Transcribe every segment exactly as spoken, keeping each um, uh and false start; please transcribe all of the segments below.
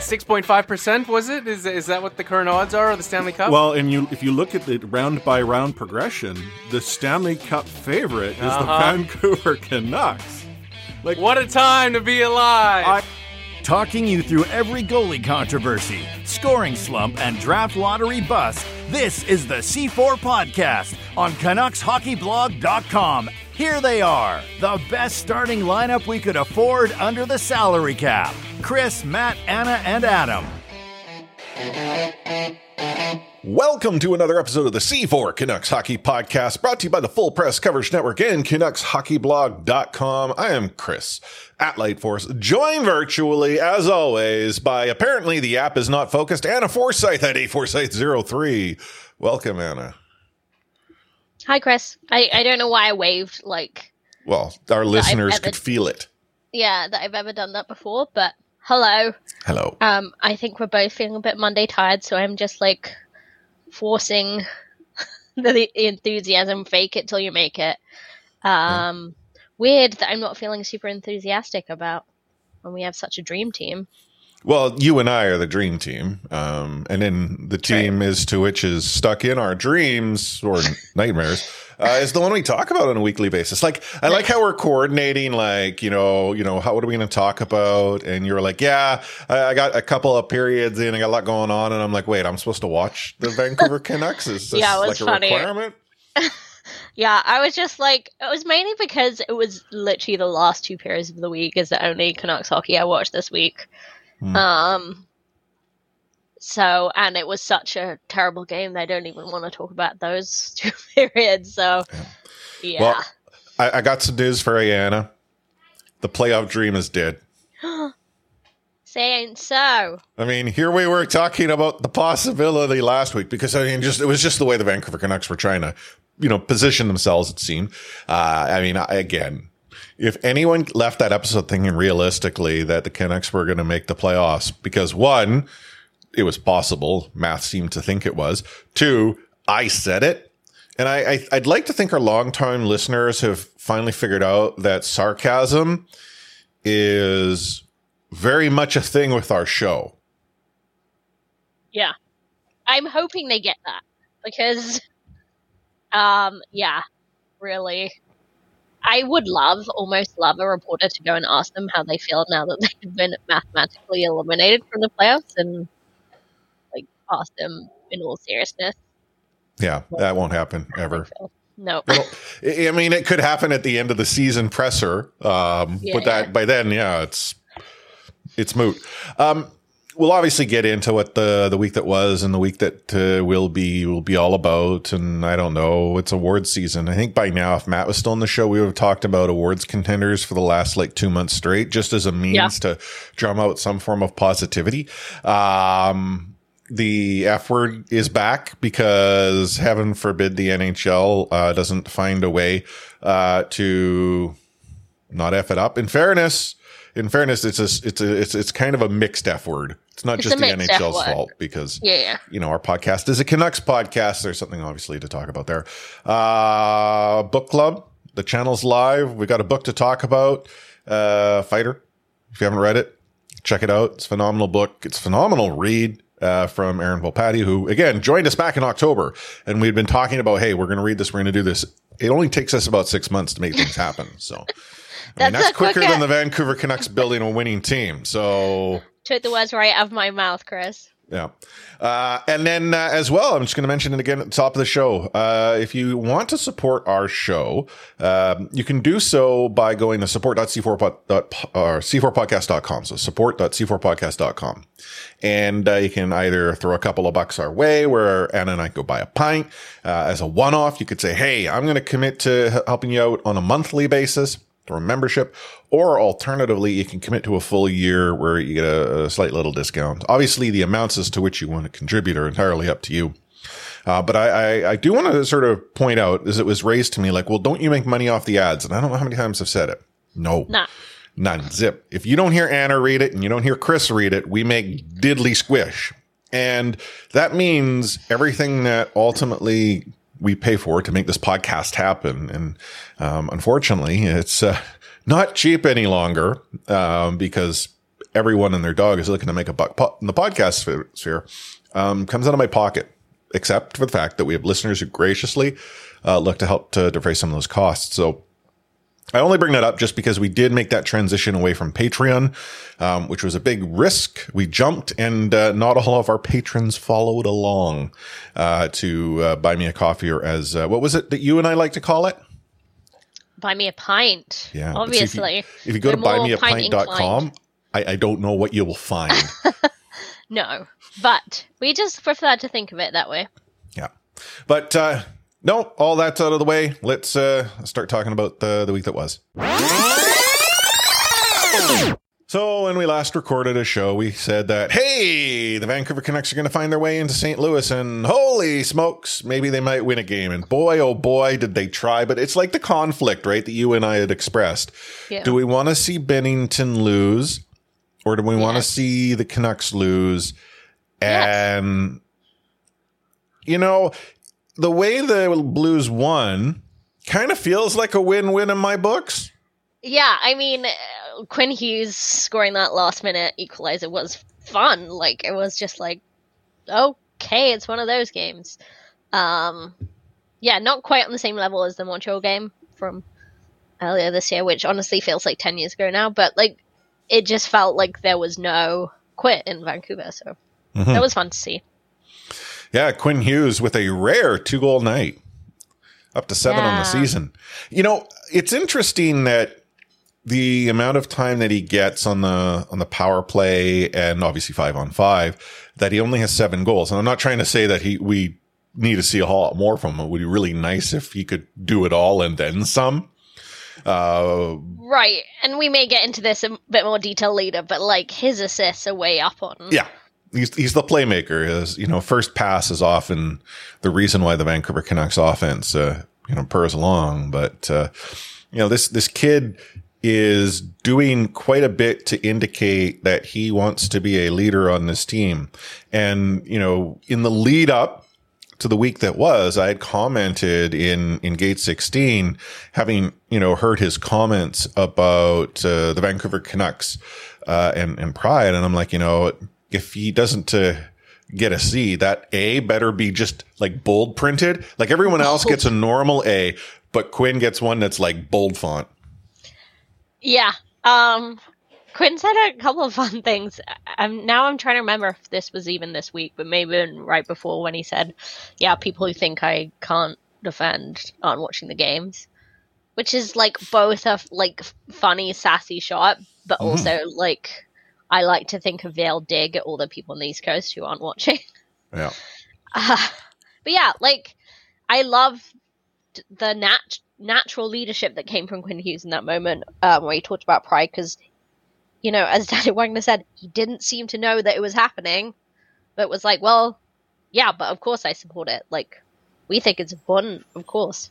six point five percent, was it? Is is that what the current odds are of the Stanley Cup? Well, and you if you look at the round-by-round progression, the Stanley Cup favorite is uh-huh. the Vancouver Canucks. Like, what a time to be alive! I- Talking you through every goalie controversy, scoring slump, and draft lottery bust, this is the C four Podcast on Canucks Hockey Blog dot com. Here they are, the best starting lineup we could afford under the salary cap. Chris, Matt, Anna, and Adam. Welcome to another episode of the C four Canucks Hockey Podcast, brought to you by the Full Press Coverage Network and Canucks Hockey Blog dot com. I am Chris at Lightforce, joined virtually, as always, by apparently the app is not focused, Anna Forsyth at A Forsyth zero three. Welcome, Anna. Hi, Chris. I, I don't know why I waved like... Well, our listeners ever, could feel it. Yeah, that I've ever done that before, but hello. Hello. Um, I think we're both feeling a bit Monday tired, so I'm just like forcing the enthusiasm, fake it till you make it. Um, yeah. Weird that I'm not feeling super enthusiastic about when we have such a dream team. Well, you and I are the dream team, um, and then the team right. is to which is stuck in our dreams or nightmares uh, is the one we talk about on a weekly basis. Like, I like how we're coordinating, like, you know, you know, how what are we going to talk about? And you're like, yeah, I, I got a couple of periods in, I got a lot going on, and I'm like, wait, I'm supposed to watch the Vancouver Canucks? Is this yeah, like a funny. requirement? Yeah, I was just like, it was mainly because it was literally the last two periods of the week is the only Canucks hockey I watched this week. Hmm. Um, so, and it was such a terrible game that I don't even want to talk about those two periods. So, yeah. yeah. Well, I, I got some news for you, Anna. The playoff dream is dead. Saying so. I mean, here we were talking about the possibility last week because I mean, just it was just the way the Vancouver Canucks were trying to, you know, position themselves. It seemed. Uh, I mean, I, again. If anyone left that episode thinking realistically that the Canucks were going to make the playoffs, because one, it was possible, math seemed to think it was. Two, I said it. And I, I, I'd like to think our longtime listeners have finally figured out that sarcasm is very much a thing with our show. Yeah. I'm hoping they get that because, um, yeah, really. I would love, almost love a reporter to go and ask them how they feel now that they've been mathematically eliminated from the playoffs and like ask them in all seriousness. Yeah, that won't happen ever. No. I mean, it could happen at the end of the season presser, um, yeah, but that yeah. by then, yeah, it's it's moot. Um, We'll obviously get into what the, the week that was and the week that uh, will be will be all about. And I don't know, it's awards season. I think by now, if Matt was still on the show, we would have talked about awards contenders for the last like two months straight, just as a means yeah. to drum out some form of positivity. Um, the F word is back because heaven forbid the N H L uh, doesn't find a way uh, to not F it up. In fairness, in fairness, it's a, it's a, it's it's kind of a mixed F word. It's not it's just the N H L's fault because, yeah, yeah. you know, our podcast is a Canucks podcast. There's something obviously to talk about there. Uh, book club, the channel's live. We got a book to talk about. Uh, Fighter. If you haven't read it, check it out. It's a phenomenal book. It's a phenomenal read, uh, from Aaron Volpatti, who again joined us back in October. And we'd been talking about, hey, we're going to read this. We're going to do this. It only takes us about six months to make things happen. So, I mean, that's quicker than the Vancouver Canucks building a winning team. So, took the words right out of my mouth, Chris. Yeah. Uh, and then uh, as well, I'm just going to mention it again at the top of the show. Uh, if you want to support our show, um, you can do so by going to support dot c four podcast dot com. So support dot c four podcast dot com. And uh, you can either throw a couple of bucks our way where Anna and I go buy a pint. Uh, as a one-off, you could say, hey, I'm going to commit to helping you out on a monthly basis through a membership, or alternatively, you can commit to a full year where you get a, a slight little discount. Obviously, the amounts as to which you want to contribute are entirely up to you. Uh, but I, I, I do want to sort of point out, as it was raised to me, like, well, don't you make money off the ads? And I don't know how many times I've said it. No. Nah. None. Zip. If you don't hear Anna read it and you don't hear Chris read it, we make diddly squish. And that means everything that ultimately we pay for to make this podcast happen. And um, unfortunately, it's uh, not cheap any longer um, because everyone and their dog is looking to make a buck po- in the podcast sphere, um, comes out of my pocket, except for the fact that we have listeners who graciously uh, look to help to defray some of those costs. So I only bring that up just because we did make that transition away from Patreon, um, which was a big risk. We jumped, and uh, not all of our patrons followed along uh, to uh, buy me a coffee, or as uh, what was it that you and I like to call it? Buy me a pint. Yeah, obviously. If you, if you go We're to buy more me a pint dot com, I, I don't know what you will find. No, but we just prefer to think of it that way. Yeah, but. Uh, No, all that's out of the way. Let's uh, start talking about the, the week that was. So when we last recorded a show, we said that, hey, the Vancouver Canucks are going to find their way into Saint Louis, and holy smokes, maybe they might win a game. And boy, oh boy, did they try. But it's like the conflict, right, that you and I had expressed. Yeah. Do we want to see Bennington lose, or do we yes. want to see the Canucks lose? And, yes. you know... the way the Blues won kind of feels like a win-win in my books. Yeah, I mean, uh, Quinn Hughes scoring that last-minute equalizer was fun. Like, it was just like, okay, it's one of those games. Um, yeah, not quite on the same level as the Montreal game from earlier this year, which honestly feels like ten years ago now. But, like, it just felt like there was no quit in Vancouver, so mm-hmm. that was fun to see. Yeah, Quinn Hughes with a rare two-goal night, up to seven yeah. on the season. You know, it's interesting that the amount of time that he gets on the on the power play, and obviously five on five, that he only has seven goals. And I'm not trying to say that he we need to see a whole lot more from him. It would be really nice if he could do it all and then some. Uh, right, and we may get into this in a bit more detail later, but like his assists are way up on. Yeah. He's he's the playmaker. His, you know, first pass is often the reason why the Vancouver Canucks offense, uh, you know, purrs along. But, uh, you know, this, this kid is doing quite a bit to indicate that he wants to be a leader on this team. And, you know, in the lead up to the week that was, I had commented in, in Gate sixteen, having, you know, heard his comments about, uh, the Vancouver Canucks, uh, and, and pride. And I'm like, you know, if he doesn't uh, get a C, that A better be just like bold printed. Like everyone else gets a normal A, but Quinn gets one that's like bold font. Yeah. Um, Quinn said a couple of fun things. I'm, now I'm trying to remember if this was even this week, but maybe right before when he said, yeah, people who think I can't defend aren't watching the games, which is like both a like funny, sassy shot, but mm. also like, I like to think a veiled dig at all the people on the East Coast who aren't watching. Yeah. Uh, but yeah, like, I love the nat- natural leadership that came from Quinn Hughes in that moment um, where he talked about pride because, you know, as Danny Wagner said, he didn't seem to know that it was happening, but was like, well, yeah, but of course I support it. Like, we think it's important, of course.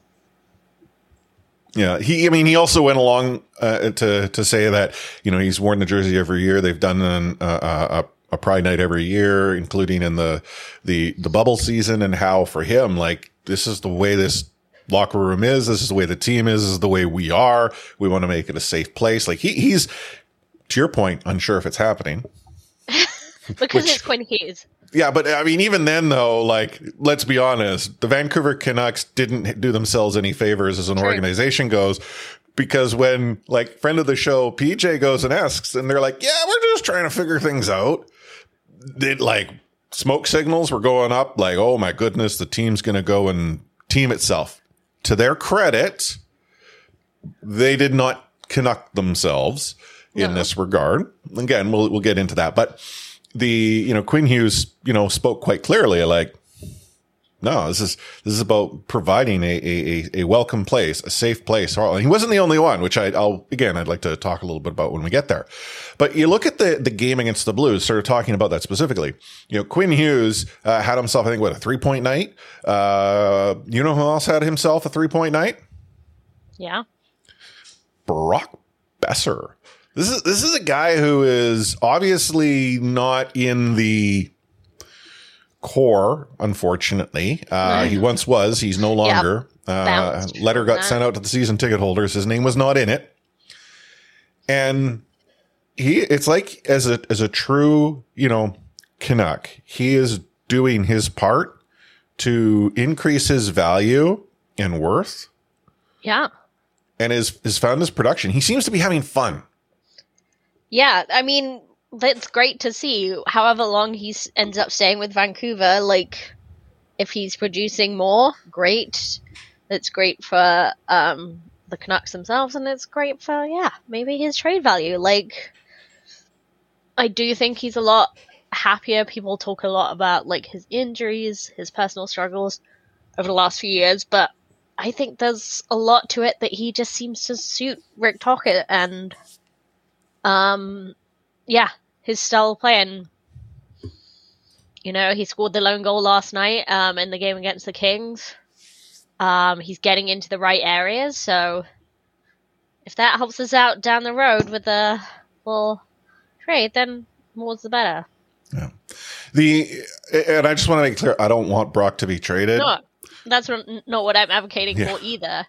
Yeah, he. I mean, he also went along uh, to to say that, you know, he's worn the jersey every year. They've done an, uh, a a Pride night every year, including in the the the bubble season, and how for him, like, this is the way this locker room is. This is the way the team is. This is the way we are. We want to make it a safe place. Like he he's to your point, unsure if it's happening because which, it's Quinn Hughes. Yeah, but I mean, even then, though, like, let's be honest, the Vancouver Canucks didn't do themselves any favors as an True. organization goes, because when, like, friend of the show, P J goes and asks, and they're like, yeah, we're just trying to figure things out. It, like, smoke signals were going up, like, oh my goodness, the team's going to go and team itself. To their credit, they did not Canuck themselves in no. this regard. Again, we'll we'll get into that, but the, you know, Quinn Hughes, you know, spoke quite clearly, like, no, this is, this is about providing a, a, a welcome place, a safe place. And he wasn't the only one, which I, I'll, again, I'd like to talk a little bit about when we get there. But you look at the, the game against the Blues, sort of talking about that specifically. You know, Quinn Hughes, uh, had himself, I think, what, a three point night? Uh, you know who else had himself a three point night? Yeah. Brock Boeser. This is this is a guy who is obviously not in the core, unfortunately. Uh, he once was. He's no longer. Yep. Uh, letter got sent out to the season ticket holders. His name was not in it. And he, it's like as a, as a true, you know, Canuck, he is doing his part to increase his value and worth. Yeah. And has, has found his production. He seems to be having fun. Yeah, I mean, it's great to see. However long he s- ends up staying with Vancouver, like, if he's producing more, great. It's great for um, the Canucks themselves, and it's great for, yeah, maybe his trade value. Like, I do think he's a lot happier. People talk a lot about, like, his injuries, his personal struggles over the last few years, but I think there's a lot to it that he just seems to suit Rick Tocchet, and um, yeah, his style of playing. You know, he scored the lone goal last night um, in the game against the Kings. Um, he's getting into the right areas, so if that helps us out down the road with the well trade, then more's the better. Yeah. The and I just want to make clear, I don't want Brock to be traded. No, that's what, not what I'm advocating Yeah. for either.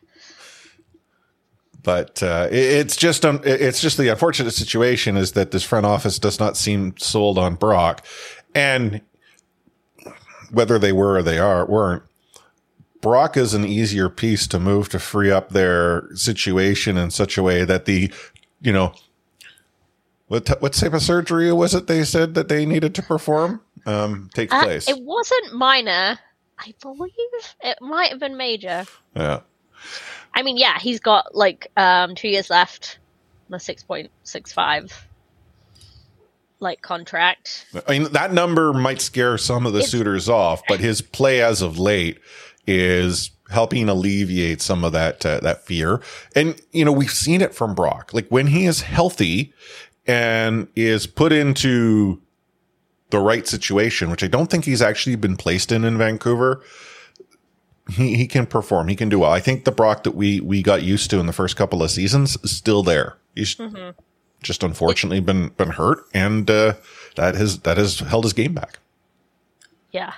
But uh, it, it's just um, it- it's just the unfortunate situation is that this front office does not seem sold on Brock, and whether they were or they are weren't. Brock is an easier piece to move to free up their situation in such a way that the, you know, what t- what type of surgery was it they said that they needed to perform um, takes Uh, place. it wasn't minor. I believe it might have been major. Yeah. I mean, yeah, he's got like um, two years left on a six point six five like contract. I mean, that number might scare some of the It's- suitors off, but his play as of late is helping alleviate some of that uh, that fear. And you know, we've seen it from Brock. Like when he is healthy and is put into the right situation, which I don't think he's actually been placed in in Vancouver, he he can perform. He can do well. I think the Brock that we we got used to in the first couple of seasons is still there. He's Mm-hmm. just unfortunately been been hurt, and uh, that has that has held his game back. Yeah.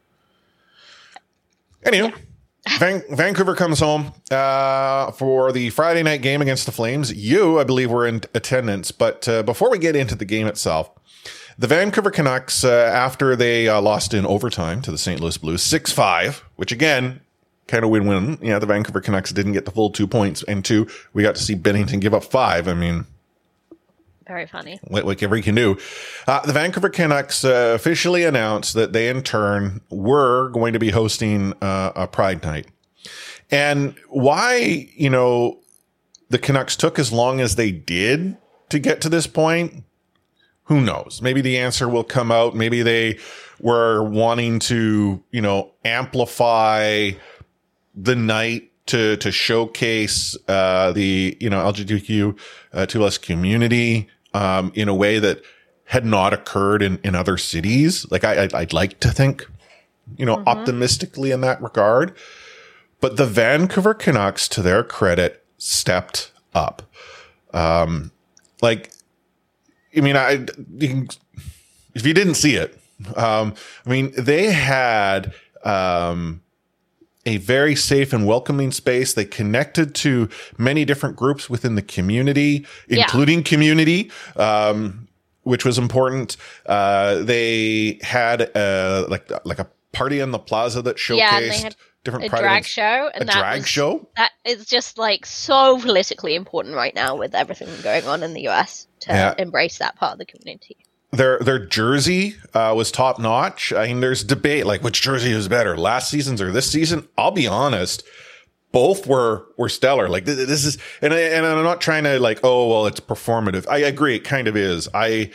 Anyway, Van- Vancouver comes home uh, for the Friday night game against the Flames. You, I believe, were in attendance. But uh, before we get into the game itself, the Vancouver Canucks, uh, after they uh, lost in overtime to the Saint Louis Blues six five, which again, kind of win-win. Yeah, the Vancouver Canucks didn't get the full two points. And two, we got to see Bennington give up five. I mean, Very funny. whatever he can do. Uh, the Vancouver Canucks uh, officially announced that they, in turn, were going to be hosting uh, a Pride Night. And why, you know, the Canucks took as long as they did to get to this point, who knows? Maybe the answer will come out. Maybe they were wanting to, you know, amplify the night to to showcase uh, the, you know, L G B T Q uh, two plus community um, in a way that had not occurred in, in other cities. Like I, I'd, I'd like to think, you know, Mm-hmm. optimistically in that regard. But the Vancouver Canucks, to their credit, stepped up. Um, like, I mean, I you can, if you didn't see it, um, I mean, they had um, a very safe and welcoming space. They connected to many different groups within the community, Yeah. including community, um, which was important. Uh, they had a, like like a party in the plaza that showcased Yeah, and they had different A pride drag events. show. A And that drag was, show. That is just like so politically important right now with everything going on in the U S to Yeah. embrace that part of the community. Their their jersey uh, was top notch. I mean, there's debate like which jersey is better, last season's or this season. I'll be honest, both were were stellar. Like th- this is, and I, and I'm not trying to like, oh well, it's performative. I agree, it kind of is. I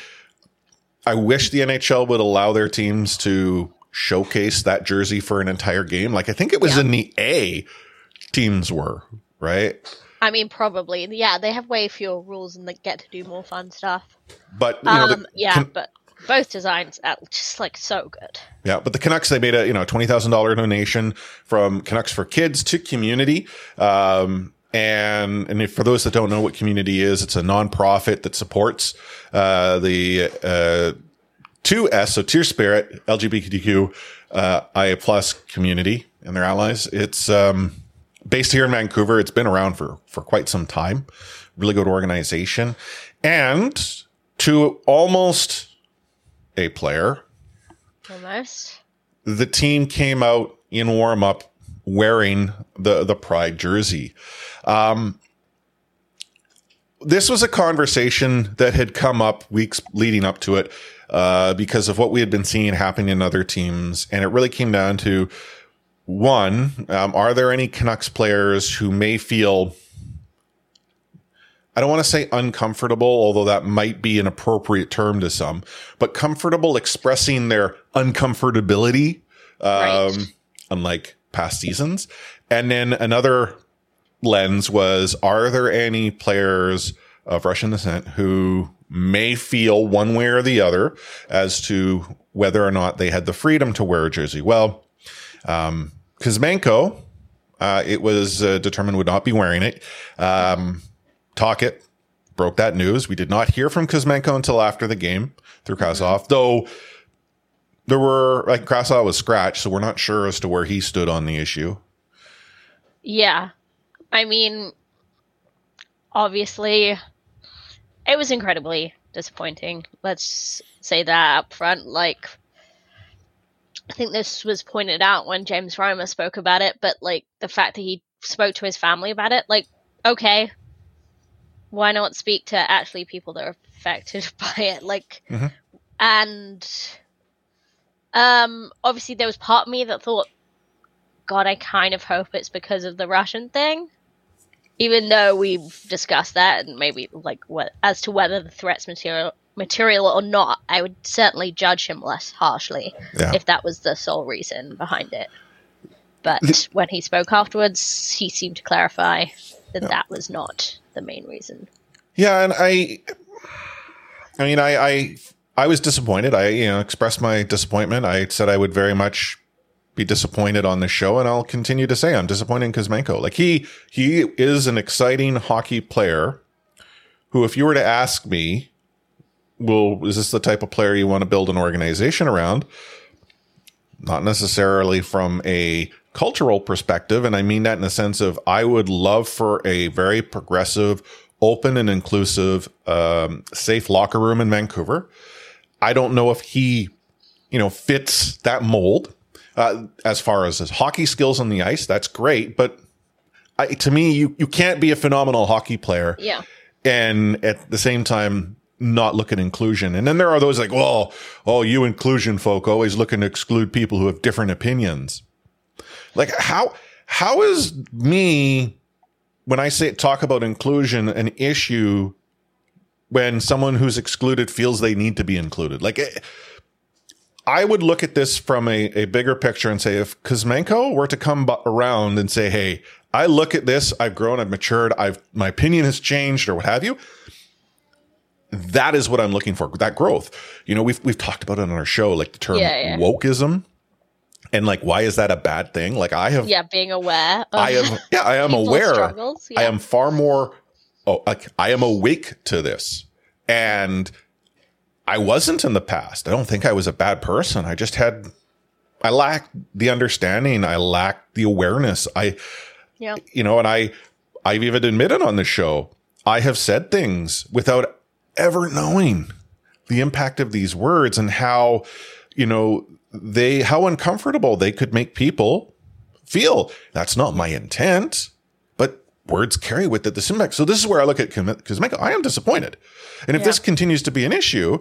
I wish the N H L would allow their teams to showcase that jersey for an entire game. Like I think it was Yeah. in the A teams were right. I mean, probably. Yeah, they have way fewer rules and they get to do more fun stuff. But you know, the- Um, yeah, Can- but both designs are just like so good. Yeah, but the Canucks, they made a, you know, twenty thousand dollars donation from Canucks for Kids to Community. Um, and, and if, for those that don't know what Community is, it's a nonprofit that supports, uh, the, uh, two S, so Tier Spirit, L G B T Q, uh, I A plus community and their allies. It's, um, based here in Vancouver. It's been around for, for quite some time. Really good organization. And to almost a player, Almost. the team came out in warm-up wearing the, the Pride jersey. Um, this was a conversation that had come up weeks leading up to it uh, because of what we had been seeing happening in other teams. And it really came down to, one, um, are there any Canucks players who may feel, I don't want to say uncomfortable, although that might be an appropriate term to some, but comfortable expressing their uncomfortability, um, Right. unlike past seasons. And then another lens was, are there any players of Russian descent who may feel one way or the other as to whether or not they had the freedom to wear a jersey? Well, um, Kuzmenko, uh, it was uh, determined would not be wearing it. Um, Talkit broke that news. We did not hear from Kuzmenko until after the game through Krasov, though there were, like, Krasov was scratched, so we're not sure as to where he stood on the issue. Yeah. I mean, obviously, it was incredibly disappointing. Let's say that up front. Like, I think this was pointed out when James Reimer spoke about it, but, like, the fact that he spoke to his family about it, like, okay, why not speak to actually people that are affected by it? Like, Mhm. and um, obviously there was part of me that thought, God, I kind of hope it's because of the Russian thing. Even though we've discussed that and maybe like what as to whether the threat's material material or not, I would certainly judge him less harshly Yeah. if that was the sole reason behind it. But when he spoke afterwards, he seemed to clarify that that was not the main reason. Yeah, and I, I mean, I, I, I was disappointed. I, you know, expressed my disappointment. I said I would very much be disappointed on this show, and I'll continue to say I'm disappointed in Kuzmenko. Like he, he is an exciting hockey player who, if you were to ask me, well, is this the type of player you want to build an organization around? Not necessarily from a cultural perspective. And I mean that in the sense of, I would love for a very progressive, open and inclusive, um, safe locker room in Vancouver. I don't know if he, you know, fits that mold. Uh, as far as his hockey skills on the ice, that's great. But I, to me, you, you can't be a phenomenal hockey player. Yeah. And at the same time, not look at inclusion. And then there are those like, well, oh, you inclusion folk always looking to exclude people who have different opinions. Like how, how is me, when I say talk about inclusion, an issue when someone who's excluded feels they need to be included? Like, I would look at this from a, a bigger picture and say, if Kuzmenko were to come b- around and say, hey, I look at this, I've grown, I've matured, I've, my opinion has changed or what have you. That is what I'm looking for. That growth. You know, we've, we've talked about it on our show, like the term Yeah, yeah. wokeism. And like, why is that a bad thing? Like I have, Yeah, being aware. Of I am, yeah, I am people's aware. struggles, yeah. I am far more, oh, like I am awake to this. And I wasn't in the past. I don't think I was a bad person. I just had, I lacked the understanding. I lacked the awareness. I, Yeah. you know, and I, I've even admitted on the show, I have said things without ever knowing the impact of these words and how, you know, they, how uncomfortable they could make people feel. That's not my intent, but words carry with it this impact. So this is where I look at Kuzmenko. I am disappointed. And if Yeah. this continues to be an issue,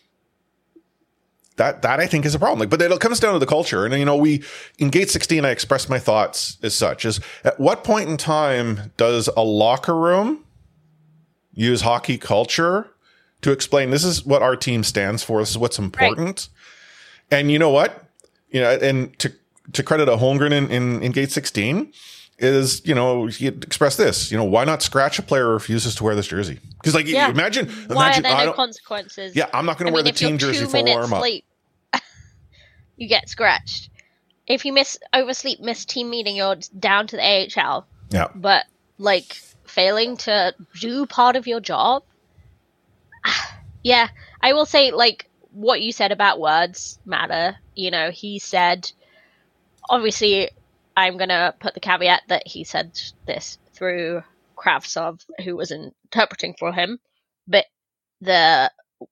that, that I think is a problem. Like, but it comes down to the culture. And, you know, we, in Gate sixteen, I expressed my thoughts as such as at what point in time does a locker room use hockey culture to explain this is what our team stands for. This is what's important. Right. And you know what? You know, and to, to credit a Holmgren in, in, in Gate sixteen is, you know, he expressed this, you know, why not scratch a player who refuses to wear this jersey? Because like, Yeah. imagine, Why imagine, are there I no don't, consequences? yeah, I'm not going I to wear mean, the if you're team jersey two for minutes warm up. late, you get scratched. If you miss oversleep, miss team meeting, you're down to the A H L. Yeah. But like failing to do part of your job, yeah, I will say like what you said about words matter. You know, he said, obviously, I'm gonna put the caveat that he said this through Kravtsov, who was interpreting for him, but the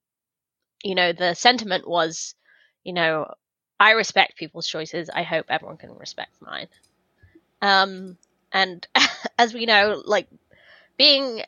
you know, the sentiment was, you know, I respect people's choices. I hope everyone can respect mine. Um, and as we know, like being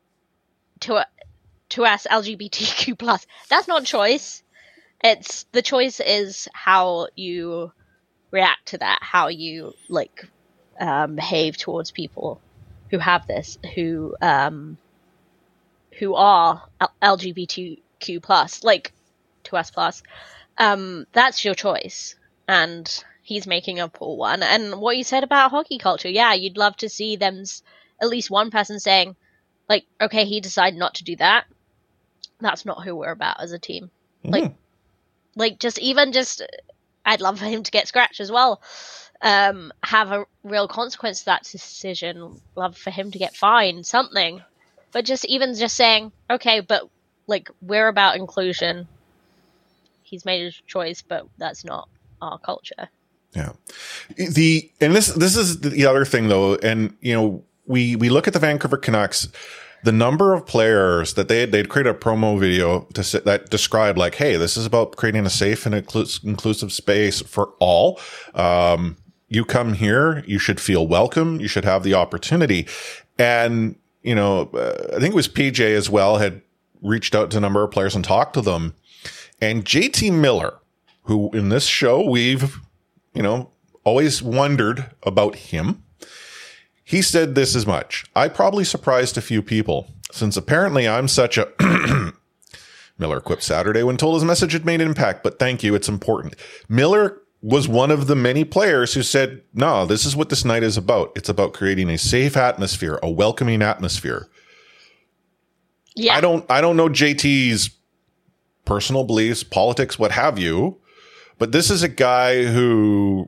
to to us L G B T Q plus, that's not choice. It's the choice is how you react to that, how you like um, behave towards people who have this, who um, who are L G B T Q plus, like to us plus. Um, that's your choice, and he's making a poor one. And what you said about hockey culture, yeah, you'd love to see them at least one person saying, like, okay, he decided not to do that. That's not who we're about as a team. Mm. Like, like just even just, I'd love for him to get scratched as well. Um, have a real consequence to that decision. Love for him to get fined, something. But just even just saying, okay, but like we're about inclusion. He's made his choice, but that's not our culture. Yeah. The and this this is the other thing though, and you know, we we look at the Vancouver Canucks, the number of players that they they'd create a promo video to that describe like, hey, this is about creating a safe and inclus- inclusive space for all. Um, you come here, you should feel welcome, you should have the opportunity. And you know, uh, I think it was P J as well had reached out to a number of players and talked to them. And J T Miller, who in this show we've, you know, always wondered about him, he said this as much. I probably surprised a few people, since apparently I'm such a... Miller quipped Saturday when told his message had made an impact, but thank you, it's important. Miller was one of the many players who said, no, this is what this night is about. It's about creating a safe atmosphere, a welcoming atmosphere. Yeah. I don't, I don't know J T's personal beliefs, politics, what have you. But this is a guy who,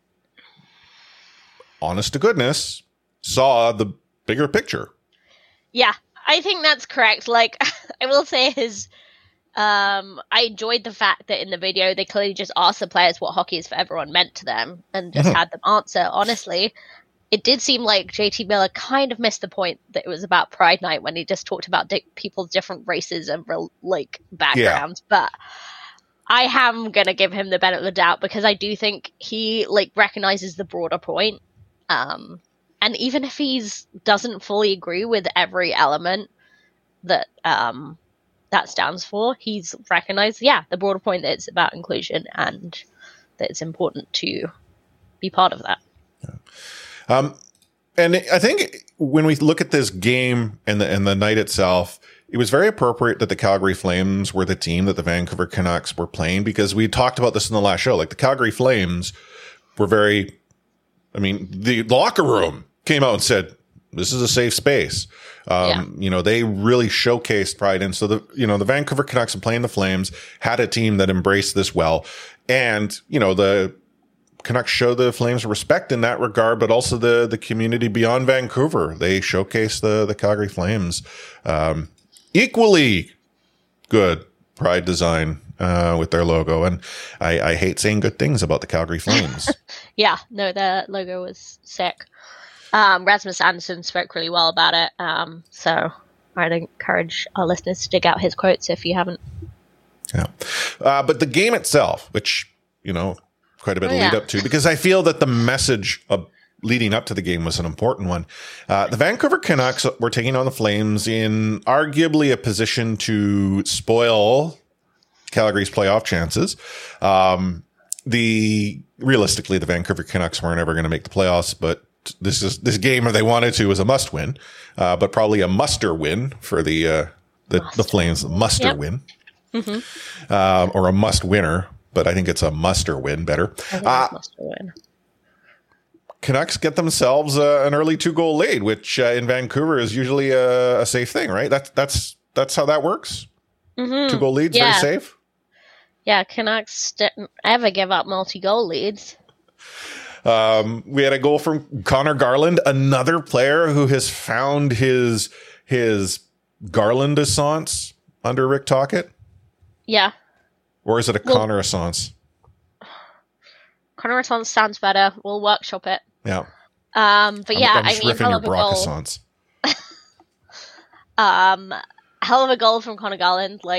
honest to goodness, saw the bigger picture. Yeah, I think that's correct. Like, I will say his, um, I enjoyed the fact that in the video, they clearly just asked the players what hockey is for everyone meant to them and just mm-hmm. had them answer. Honestly, it did seem like J T Miller kind of missed the point that it was about Pride Night when he just talked about di- people's different races and like backgrounds. Yeah. But I am going to give him the benefit of the doubt because I do think he like recognizes the broader point. Um, and even if he's doesn't fully agree with every element that um, that stands for, he's recognized, yeah, the broader point that it's about inclusion and that it's important to be part of that. Yeah. Um, and I think when we look at this game and the, and the night itself, it was very appropriate that the Calgary Flames were the team that the Vancouver Canucks were playing, because we talked about this in the last show. Like the Calgary Flames were very, I mean, the locker room came out and said, this is a safe space. Um, yeah. You know, they really showcased pride. And so the, you know, the Vancouver Canucks and playing the Flames had a team that embraced this well. And, you know, the Canucks show the Flames respect in that regard, but also the, the community beyond Vancouver. They showcase the, the Calgary Flames. Um, equally good pride design, uh, with their logo. And I, I hate saying good things about the Calgary Flames. Yeah, no, their logo was sick. Um, Rasmus Anderson spoke really well about it. Um, so I'd encourage our listeners to dig out his quotes if you haven't. Yeah. Uh, but the game itself, which, you know, quite a bit oh, of yeah. lead up to, because I feel that the message of leading up to the game was an important one. Uh, the Vancouver Canucks were taking on the Flames in arguably a position to spoil Calgary's playoff chances. Um, the realistically, the Vancouver Canucks weren't ever going to make the playoffs, but this is this game, if they wanted to, was a must win, uh, but probably a muster win for the uh, the, the Flames. Muster yep. win, mm-hmm. um, or a must winner. But I think it's a muster win better. Uh, muster win. Canucks get themselves uh, an early two goal lead, which uh, in Vancouver is usually a, a safe thing, right? That's that's that's how that works. Mm-hmm. Two goal leads, yeah. very safe. Yeah, Canucks didn't ever give up multi goal leads. Um, we had a goal from Connor Garland, another player who has found his his Garland-essence under Rick Tocchet. Yeah. Or is it a well, Connor-essence? Connor-essence sounds better. We'll workshop it. Yeah. Um, but I'm, yeah, I'm I mean, hell your of a goal. essence. um, hell of a goal from Connor Garland. Like,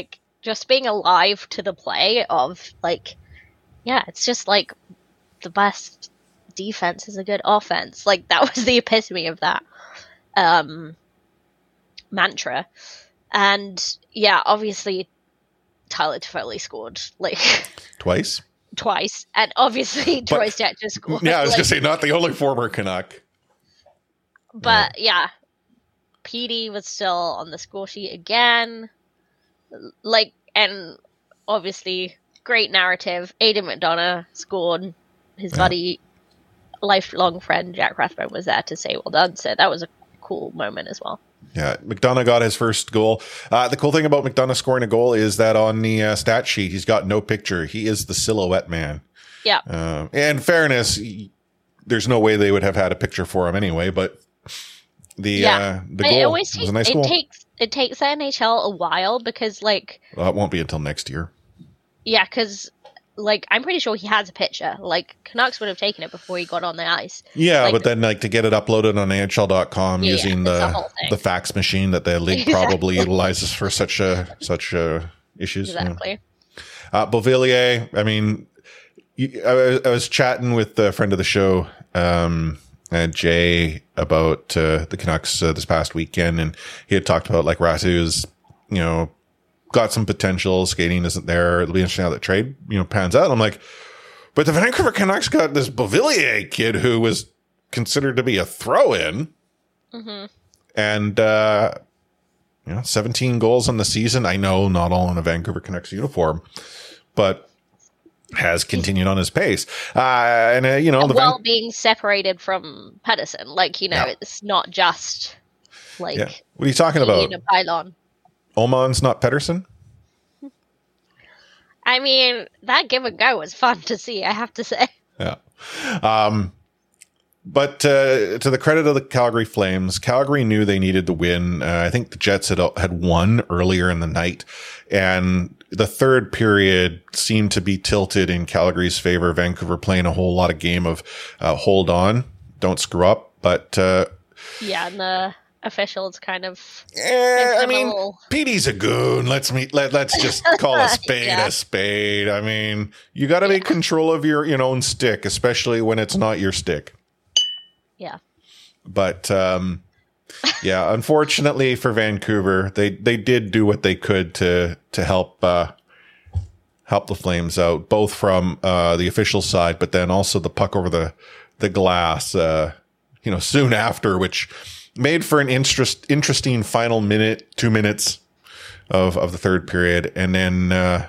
just being alive to the play of, like, yeah, it's just like the best defense is a good offense. Like, that was the epitome of that um, mantra. And yeah, obviously Tyler Toffoli scored like twice. Twice, and obviously Troy Stecher scored. Yeah, I was like, gonna say not the only former Canuck. But yeah. yeah, Petey was still on the score sheet again. Like, and obviously great narrative. Aidan McDonough scored. His yeah. buddy, lifelong friend Jack Rathbone was there to say well done. So that was a cool moment as well. Yeah, McDonough got his first goal. Uh, the cool thing about McDonough scoring a goal is that on the uh, stat sheet, he's got no picture. He is the silhouette man. Yeah. Uh, and in fairness, he, there's no way they would have had a picture for him anyway. But the yeah. uh, the goal it always was a nice it goal. Takes, it takes the N H L a while because, like... Well, it won't be until next year. Yeah, because... Like, I'm pretty sure he has a picture. Like, Canucks would have taken it before he got on the ice. Yeah, like, but then, like, to get it uploaded on N H L dot com yeah, using yeah, the the fax machine that the league exactly. probably utilizes for such a, such a issues. Exactly. Yeah. Uh, Beauvillier, I mean, I was, I was chatting with a friend of the show, um, uh, Jay, about uh, the Canucks uh, this past weekend, and he had talked about, like, Ratu's, you know, got some potential. Skating isn't there. It'll be interesting how that trade, you know, pans out. I'm like, but the Vancouver Canucks got this Beauvillier kid who was considered to be a throw-in. Mm-hmm. And, uh, you know, seventeen goals on the season. I know not all in a Vancouver Canucks uniform, but has continued on his pace. Uh, and, uh, you know, the well, Van- being separated from Pedersen, like, you know, yeah. it's not just like, yeah. What are you talking about? A pylon. Oman's not Pedersen? I mean, that give and go was fun to see, I have to say. Yeah. Um, but uh, to the credit of the Calgary Flames, Calgary knew they needed the win. Uh, I think the Jets had had won earlier in the night, and the third period seemed to be tilted in Calgary's favor. Vancouver playing a whole lot of game of uh, hold on, don't screw up. But uh, yeah, and the officials kind of eh, I mean little... Petey's a goon. Let's meet let, let's just call a spade yeah. a spade. I mean, you got to yeah. be control of your, your own stick, especially when it's not your stick. Yeah. But um yeah, unfortunately for Vancouver, they they did do what they could to to help uh help the Flames out, both from uh the official side, but then also the puck over the the glass uh you know soon after, which made for an interest, interesting final minute, two minutes of, of the third period. And then uh,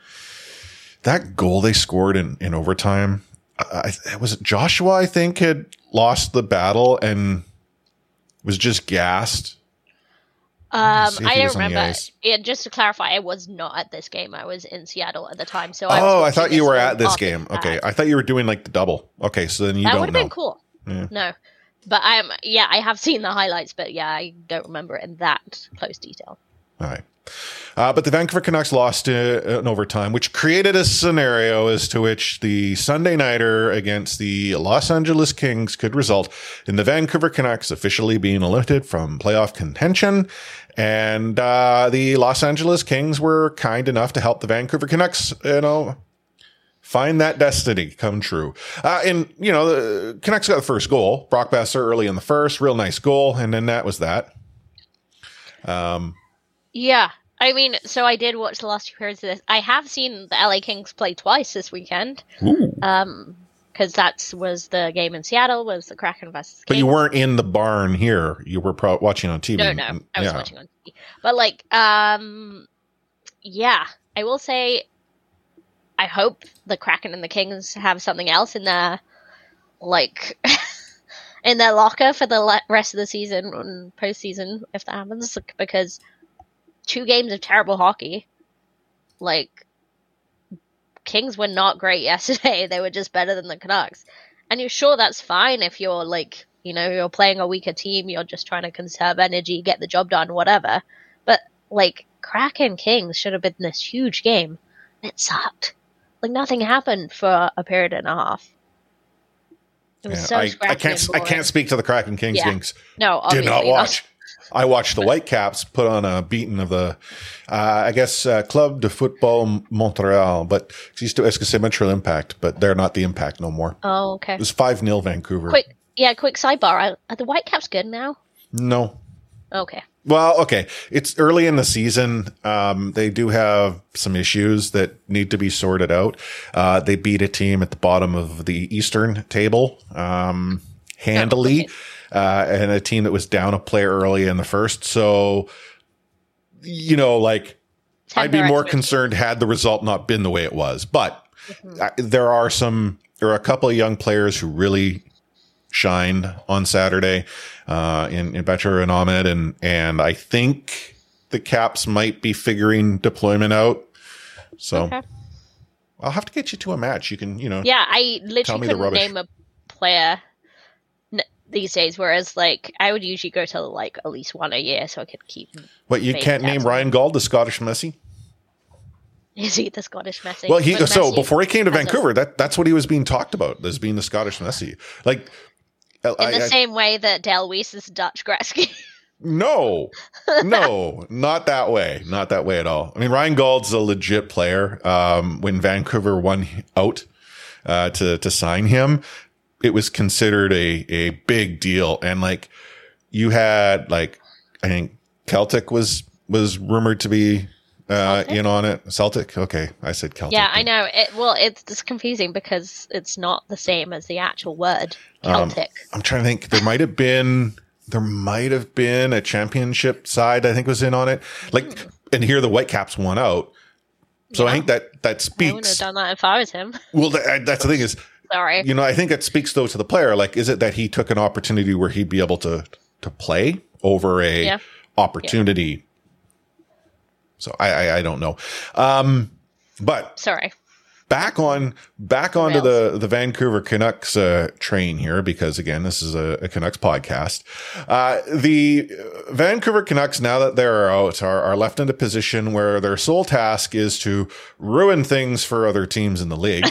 that goal they scored in, in overtime, I, I, was it Joshua, I think, had lost the battle and was just gassed? Um, I don't remember. Yeah, just to clarify, I was not at this game. I was in Seattle at the time. So I Oh, I thought you were at this game. Okay. I thought you were doing like the double. Okay, so then you that don't know. That would have been cool. Yeah. No. But I'm, yeah, I have seen the highlights, but yeah, I don't remember it in that close detail. All right. Uh, but the Vancouver Canucks lost uh, in overtime, which created a scenario as to which the Sunday nighter against the Los Angeles Kings could result in the Vancouver Canucks officially being eliminated from playoff contention. And uh, the Los Angeles Kings were kind enough to help the Vancouver Canucks, you know, find that destiny come true. Uh, and, you know, the Canucks got the first goal. Brock Besser early in the first. Real nice goal. And then that was that. Um, yeah. I mean, so I did watch the last two periods of this. I have seen the L A Kings play twice this weekend. Ooh. Um, because that was the game in Seattle, was the Kraken versus Kings. But you weren't in the barn here. You were pro- watching on T V. No, no. I was yeah. watching on T V. But, like, um, yeah. I will say, I hope the Kraken and the Kings have something else in their, like, in their locker for the le- rest of the season and postseason, if that happens, because two games of terrible hockey, like, Kings were not great yesterday. They were just better than the Canucks. And you're sure that's fine if you're, like, you know, you're playing a weaker team, you're just trying to conserve energy, get the job done, whatever. But, like, Kraken Kings should have been this huge game. It sucked. Like, nothing happened for a period and a half. It was yeah, so I, scrappy I can't. and I can't speak to the Kraken Kings yeah. games. No, obviously did not watch. I watched the Whitecaps put on a beating of the, uh, I guess, uh, Club de Football Montreal, but used to, I was going to say Montreal Impact, but they're not the Impact no more. Oh, okay. It was five nil Vancouver. Quick, yeah, quick sidebar. Are, are the Whitecaps good now? No. Okay. Well, okay. It's early in the season. Um, they do have some issues that need to be sorted out. Uh, they beat a team at the bottom of the Eastern table, um, handily, okay. uh, and a team that was down a player early in the first. So, you know, like, I'd be more concerned had the result not been the way it was. But mm-hmm. uh, there are some, there are a couple of young players who really shined on Saturday, uh, in, in Betcher and Ahmed. And, and I think the Caps might be figuring deployment out. So okay. I'll have to get you to a match. You can, you know, yeah, I literally couldn't name a player n- these days. Whereas like I would usually go to like at least one a year so I could keep. What, you can't name Ryan Gauld, the Scottish Messi? Is he the Scottish Messi? Well, he, but so Messi before he came to Vancouver, a, that that's what he was being talked about as being the Scottish Messi. Like, in I, the I, same way that Dale Weiss is Dutch Gretzky. No, no, not that way. Not that way at all. I mean, Ryan Gauld's a legit player. Um, when Vancouver won out uh, to to sign him, it was considered a a big deal. And like, you had like, I think Celtic was was rumored to be uh, in on it. Celtic, okay, I said Celtic. Yeah, I know. It well, it's just confusing because it's not the same as the actual word Celtic. Um, I'm trying to think. There might have been. There might have been a championship side, I think, was in on it. Like, mm. and here the Whitecaps won out. So yeah. I think that that speaks. I wouldn't have done that if I was him. Well, that, that's the thing is, sorry. You know, I think it speaks though to the player. Like, is it that he took an opportunity where he'd be able to to play over a yeah. opportunity? Yeah. So I, I I don't know, um, but sorry. Back on, back onto the, the Vancouver Canucks uh, train here, because again, this is a, a Canucks podcast. Uh, the Vancouver Canucks, now that they're out, are, are left in a position where their sole task is to ruin things for other teams in the league.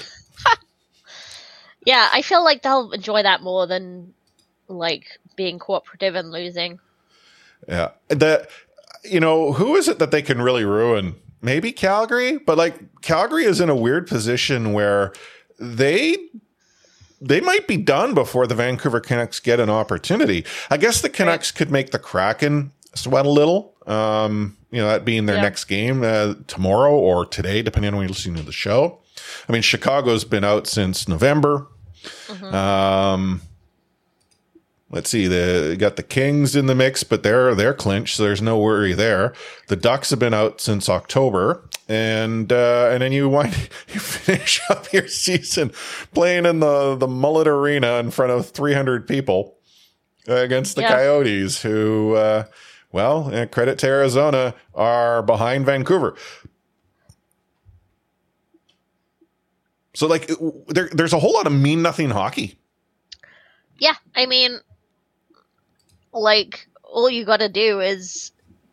Yeah, I feel like they'll enjoy that more than like being cooperative and losing. Yeah, the you know who is it that they can really ruin? Maybe Calgary, but like Calgary is in a weird position where they they might be done before the Vancouver Canucks get an opportunity. I guess the Canucks could make the Kraken sweat a little. Um, you know, that being their yeah. next game uh, tomorrow or today, depending on when you're listening to the show. I mean, Chicago's been out since November. Mm-hmm. Um, let's see, the you got the Kings in the mix, but they're they're clinched, so there's no worry there. The Ducks have been out since October, and uh, and then you wind you finish up your season playing in the the Mullet Arena in front of three hundred people uh, against the yeah. Coyotes, who, uh, well, uh, credit to Arizona, are behind Vancouver. So like there there's a whole lot of mean nothing hockey. Yeah, I mean, like, all you gotta do is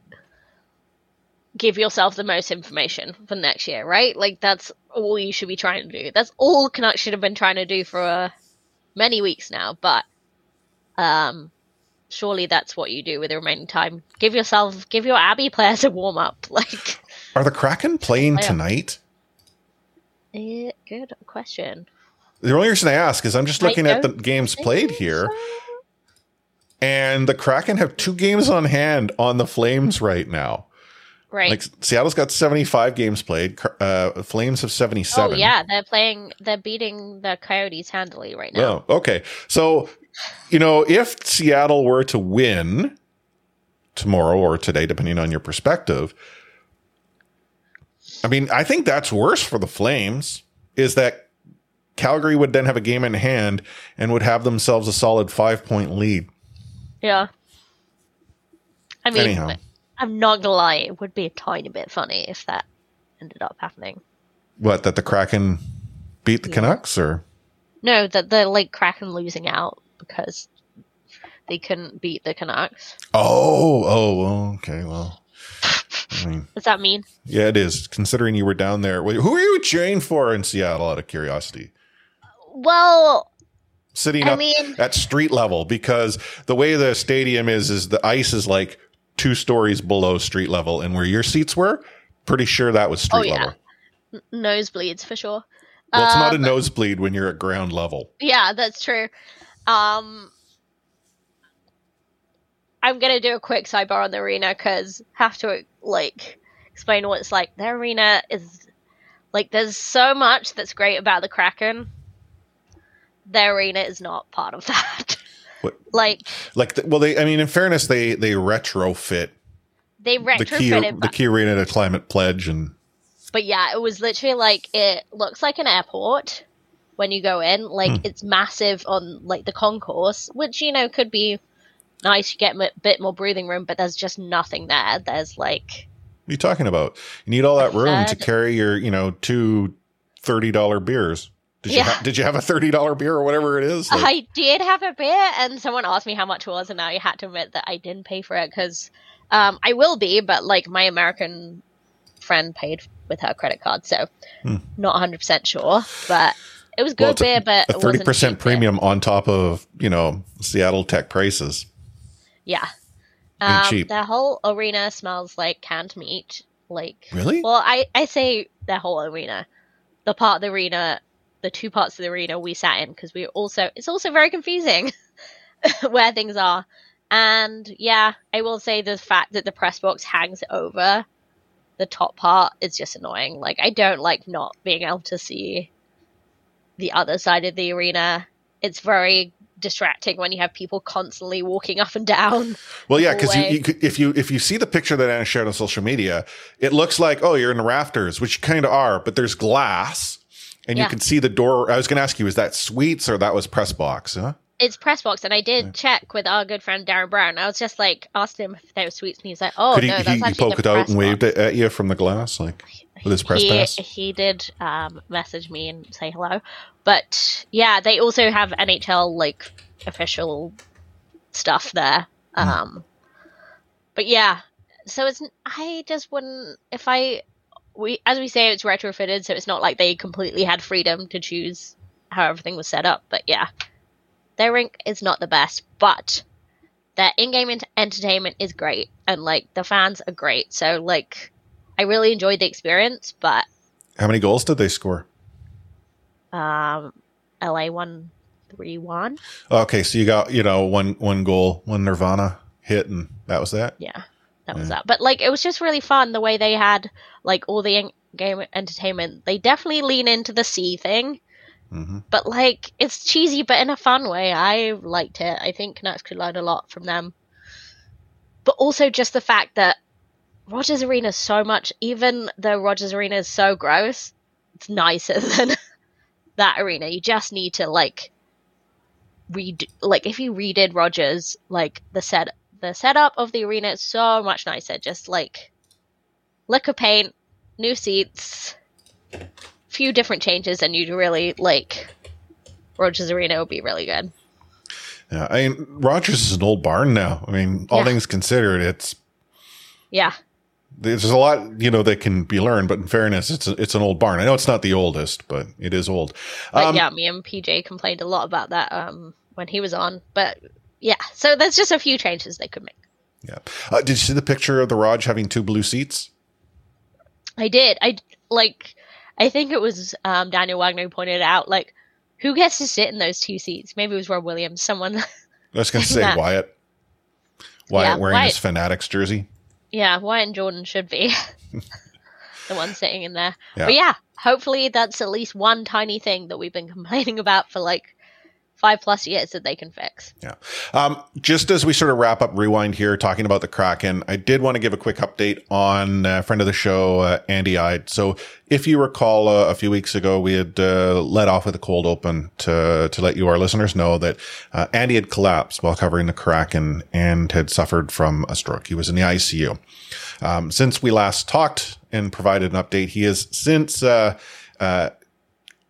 give yourself the most information for next year, right? Like, that's all you should be trying to do. That's all Canucks should have been trying to do for uh, many weeks now, but um, surely that's what you do with the remaining time. Give yourself, give your Abbey players a warm-up. Like, are the Kraken playing tonight? Uh, good question. The only reason I ask is I'm just looking at the games played here. So. And the Kraken have two games on hand on the Flames right now. Right. Like Seattle's got seventy-five games played. Uh, Flames have seventy-seven. Oh yeah, they're playing. They're beating the Coyotes handily right now. Oh, okay. So, you know, if Seattle were to win tomorrow or today, depending on your perspective, I mean, I think that's worse for the Flames. Is that Calgary would then have a game in hand and would have themselves a solid five-point lead. Yeah. I mean, Anyhow. I'm not gonna lie, it would be a tiny bit funny if that ended up happening. What, that the Kraken beat the yeah. Canucks, or? No, that they're like Kraken losing out because they couldn't beat the Canucks. Oh, oh, okay, well. I mean, does that mean? Yeah, it is. Considering you were down there. Who are you cheering for in Seattle, out of curiosity? Well, sitting I up mean- at street level, because the way the stadium is, is the ice is like two stories below street level, and where your seats were, pretty sure that was street Oh, yeah. level. N- nosebleeds for sure. Well, it's not a Um, nosebleed when you're at ground level. Yeah, that's true. Um, I'm gonna do a quick sidebar on the arena because have to like explain what it's like. The arena is like there's so much that's great about the Kraken. The arena is not part of that. What? Like Like, the, well, they. I mean, in fairness, they they retrofit they the key retrofitted, the but, key arena to Climate Pledge, and but yeah, it was literally like it looks like an airport when you go in. Like Hmm. it's massive on like the concourse, which you know could be nice. You get a bit more breathing room, but there's just nothing there. There's like. what are you talking about? You need all that room to Third. carry your, you know, two thirty dollar beers. Did you Yeah. ha- did you have a thirty dollar beer or whatever it is? Like, I did have a beer, and someone asked me how much it was, and I had to admit that I didn't pay for it because um, I will be, but like my American friend paid with her credit card, so Hmm. not one hundred percent sure. But it was good well, it's a- beer, but a it thirty wasn't percent cheap beer. premium on top of, you know, Seattle Tech prices. Yeah, Ain't um, cheap. the whole arena smells like canned meat. Like Really? Well, I I say the whole arena, the part of the arena. The two parts of the arena we sat in because we also it's also very confusing where things are, and yeah, I will say the fact that the press box hangs over the top part is just annoying. Like I don't like not being able to see the other side of the arena. It's very distracting when you have people constantly walking up and down. Well, yeah, because you, way. you could, if you if you see the picture that Anna shared on social media, it looks like, oh, you're in the rafters, which you kind of are, but there's glass. And you Yeah. can see the door. I was going to ask you, is that suites or that was press box? Huh? It's press box, and I did check with our good friend Darren Brown. I was just like, asked him if they were sweets, and he's like, "Oh Could he, no, he, that's he actually poke the it out press and waved box." it at you from the glass, like with his press he, pass? He did um, message me and say hello, but yeah, they also have N H L like official stuff there. Hmm. Um, but yeah, so it's I just wouldn't if I. We, as we say, it's retrofitted, so it's not like they completely had freedom to choose how everything was set up. But yeah, their rink is not the best, but their in-game ent- entertainment is great, and like the fans are great. So like, I really enjoyed the experience. But How many goals did they score? um, L A won three one. Okay, so you got, you know, one one goal, one Nirvana hit, and that was that. Yeah, that was that. But like, it was just really fun the way they had like all the in-game entertainment. They definitely lean into the sea thing. Mm-hmm. But like, it's cheesy, but in a fun way. I liked it. I think Canucks could learn a lot from them. But also just the fact that Rogers Arena is so much, even though Rogers Arena is so gross, it's nicer than that arena. You just need to like read, like if you redid Rogers, like the set, the setup of the arena is so much nicer. Just like liquor paint, new seats, few different changes, and you'd really like Rogers Arena would be really good. Yeah, I mean, Rogers is an old barn now. I mean, all Yeah. things considered, it's Yeah, there's a lot, you know, that can be learned. But in fairness, it's a, it's an old barn. I know it's not the oldest, but it is old. but Um, yeah, me and P J complained a lot about that um, when he was on. But yeah, so there's just a few changes they could make. yeah. Uh, did you see the picture of the Rog having two blue seats? I did. I like. I think it was um, Daniel Wagner who pointed it out. Like, who gets to sit in those two seats? Maybe it was Rob Williams. Someone. I was going to say Yeah. Wyatt. Wyatt Yeah, wearing his Wyatt. Fanatics jersey. Yeah, Wyatt and Jordan should be the one sitting in there. Yeah. But yeah, hopefully that's at least one tiny thing that we've been complaining about for like five plus years that they can fix. Yeah. Um, just as we sort of wrap up Rewind here, talking about the Kraken, I did want to give a quick update on a friend of the show, uh, Andy Ide. So if you recall, uh, a few weeks ago, we had uh, let off with a cold open to to let you, our listeners, know that uh, Andy had collapsed while covering the Kraken and had suffered from a stroke. He was in the I C U. Um, since we last talked and provided an update, he has since uh, uh,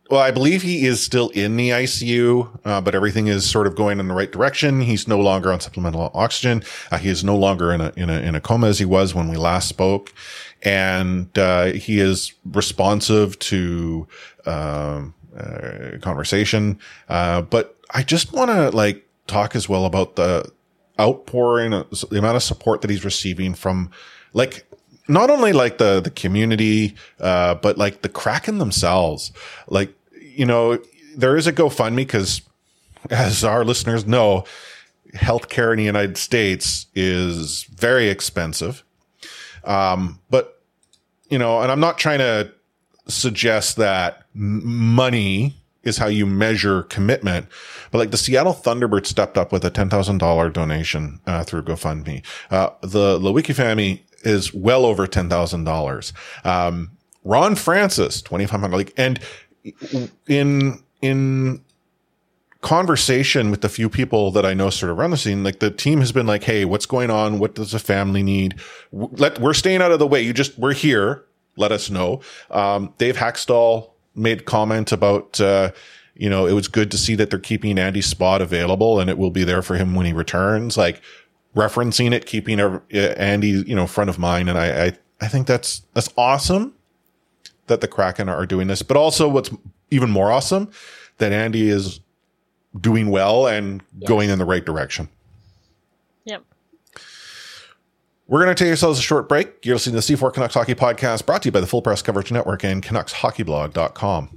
Well, I believe he is still in the I C U, uh, but everything is sort of going in the right direction. He's no longer on supplemental oxygen. Uh, he is no longer in a, in a, in a coma as he was when we last spoke. And, uh, he is responsive to, um, uh, conversation. Uh, but I just want to like talk as well about the outpouring, uh, the amount of support that he's receiving from like, not only like the, the community, uh, but like the Kraken themselves. Like, you know, there is a GoFundMe because as our listeners know, healthcare in the United States is very expensive. Um, but, you know, and I'm not trying to suggest that money is how you measure commitment, but like the Seattle Thunderbirds stepped up with a ten thousand dollars donation, uh, through GoFundMe. Uh, the Lewicki family is well over ten thousand dollars. Um, Ron Francis, twenty-five hundred dollars. Like, and in, in conversation with the few people that I know sort of around the scene, like the team has been like, hey, what's going on? What does the family need? Let, we're staying out of the way. You just, we're here. Let us know. Um, Dave Hackstall made comment about, uh, you know, it was good to see that they're keeping Andy's spot available and it will be there for him when he returns. Like, referencing it, keeping uh, Andy, you know, front of mind. And I, I, I think that's, that's awesome that the Kraken are doing this, but also what's even more awesome that Andy is doing well and yes. going in the right direction. Yep. We're going to take ourselves a short break. You're listening to the C four Canucks Hockey Podcast, brought to you by the Full Press Coverage Network and Canucks Hockey Blog dot com.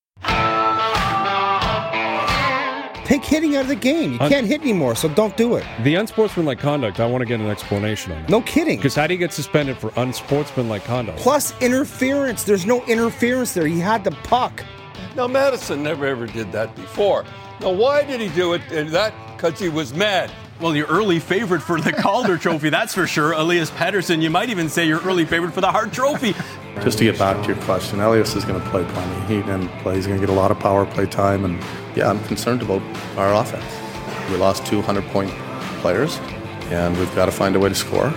Take hitting out of the game. You Un- can't hit anymore, so don't do it. The unsportsmanlike conduct, I want to get an explanation on it. No kidding. Because how do you get suspended for unsportsmanlike conduct? Plus interference. There's no interference there. He had the puck. Now, Madison never ever did that before. Now, why did he do it? And that because he was mad. Well, your early favorite for the Calder Trophy, that's for sure. Elias Pettersson, you might even say your early favorite for the Hart Trophy. Just to get back to your question, Elias is going to play plenty. He can play. He's going to get a lot of power play time. And, yeah, I'm concerned about our offense. We lost two hundred-point players, and we've got to find a way to score.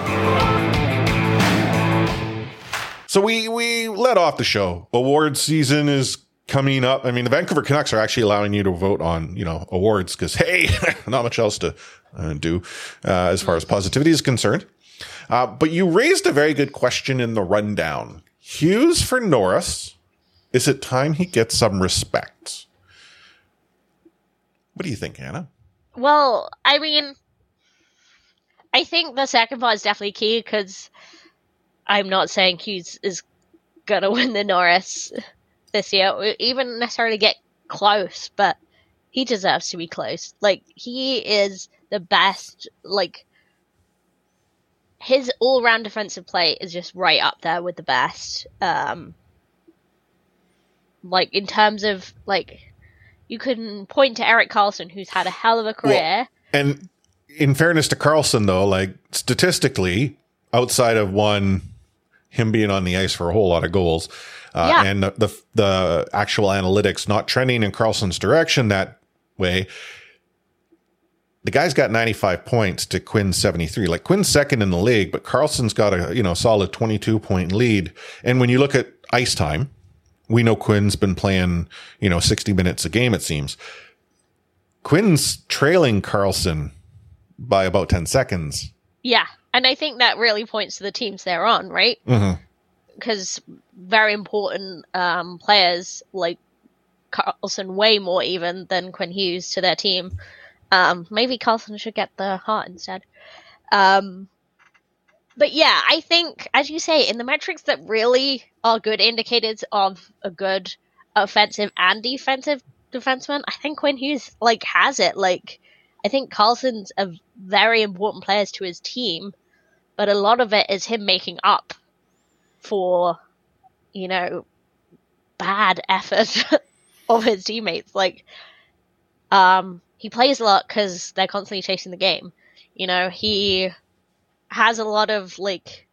So we, we let off the show. Awards season is coming up. I mean, the Vancouver Canucks are actually allowing you to vote on, you know, awards because, hey, not much else to uh, do uh, as far as positivity is concerned. Uh, but you raised a very good question in the rundown. Hughes for Norris. Is it time he gets some respect? What do you think, Anna? Well, I mean, I think the second part is definitely key because I'm not saying Hughes is going to win the Norris this year, even necessarily get close, but he deserves to be close. Like, he is the best, like, his all-round defensive play is just right up there with the best. Um, like, in terms of, like, you can point to Erik Karlsson, who's had a hell of a career. Well, and in fairness to Karlsson, though, like, statistically, outside of one, him being on the ice for a whole lot of goals, uh, yeah. and the, the the actual analytics not trending in Karlsson's direction that way, the guy's got ninety-five points to Quinn's seventy-three. Like, Quinn's second in the league, but Karlsson's got a, you know, solid twenty-two point lead. And when you look at ice time, we know Quinn's been playing, you know, sixty minutes a game, it seems. Quinn's trailing Karlsson by about ten seconds. Yeah. And I think that really points to the teams they're on, right? Mm-hmm. Because very important um, players like Karlsson, way more even than Quinn Hughes to their team. Um, maybe Karlsson should get the Hart instead. Um, but yeah, I think, as you say, in the metrics that really are good indicators of a good offensive and defensive defenseman, I think Quinn Hughes like has it. Like, I think Karlsson's a very important player to his team, but a lot of it is him making up for, you know, bad effort of his teammates. Like, um, he plays a lot because they're constantly chasing the game. You know, he has a lot of, like,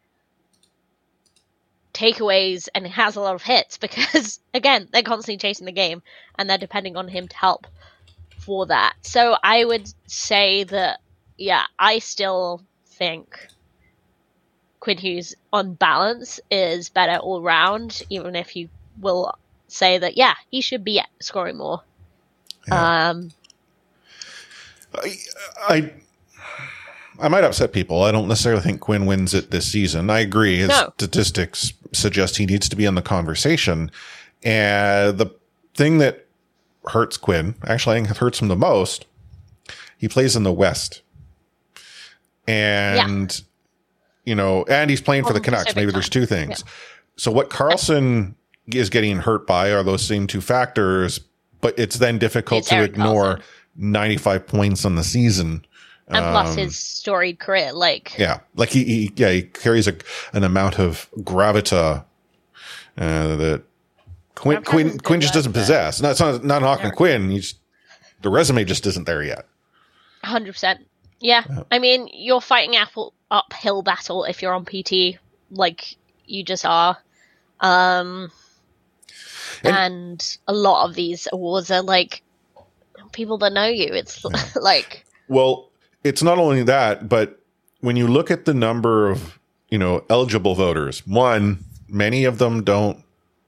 takeaways and has a lot of hits because, again, they're constantly chasing the game and they're depending on him to help for that. So I would say that, yeah, I still think Quinn Hughes on balance is better all round, even if you will say that, yeah, he should be scoring more. Yeah. Um, I, I I might upset people. I don't necessarily think Quinn wins it this season. I agree. His no. statistics suggest he needs to be in the conversation. And the thing that hurts Quinn, actually I think hurts him the most, he plays in the West. And, yeah. you know, and he's playing for the Canucks. Maybe there's two things. Yeah. So what Karlsson is getting hurt by are those same two factors, but it's then difficult it's to Erik ignore Karlsson. ninety-five points on the season. And plus um, his storied career, like. Yeah. Like he, he yeah, he carries a, an amount of gravita, uh, that Quinn, Quinn, Quinn just doesn't possess. No, it's not, not knocking Quinn. He's, the resume just isn't there yet. one hundred percent. Yeah. yeah. I mean, you're fighting apple, uphill battle if you're on P T, like you just are. Um, and, and a lot of these awards are like people that know you. It's yeah. like. Well, it's not only that, but when you look at the number of, you know, eligible voters, one, many of them don't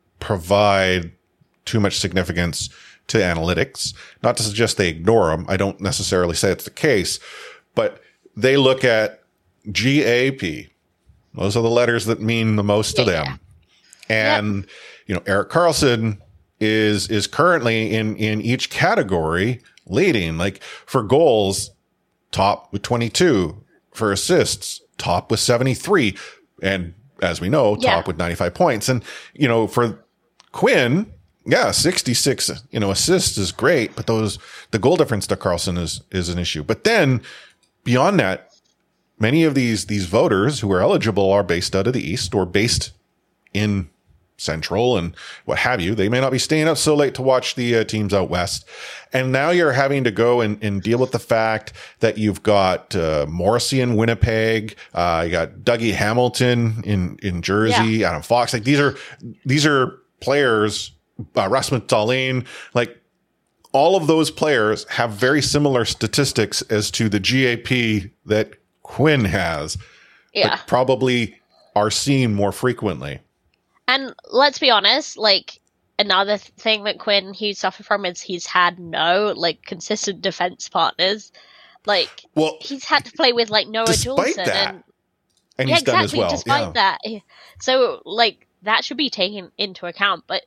provide too much significance to analytics. Not to suggest they ignore them. I don't necessarily say it's the case, but they look at G A P. Those are the letters that mean the most to yeah. them. And, yep. you know, Erik Karlsson is, is currently in, in each category leading, like for goals, top with twenty-two, for assists, top with seventy-three. And as we know, yeah. top with ninety-five points. And, you know, for Quinn, yeah, sixty-six, you know, assists is great, but those, the goal difference to Karlsson is, is an issue. But then beyond that, many of these, these voters who are eligible are based out of the East or based in Central and what have you. They may not be staying up so late to watch the uh, teams out West. And now you're having to go and, and deal with the fact that you've got uh, Morrissey in Winnipeg. Uh, you got Dougie Hamilton in, in Jersey, yeah. Adam Fox. Like these are, these are players, uh, Rasmus Dahlin, like all of those players have very similar statistics as to the G A P that Quinn has, yeah. but probably are seen more frequently. And let's be honest, like, another th- thing that Quinn, he suffered from is he's had no, like, consistent defense partners. Like, well, he's had to play with, like, Noah Juulsen. That, and, and yeah, he's exactly, done as well. Despite yeah. that. So, like, that should be taken into account. But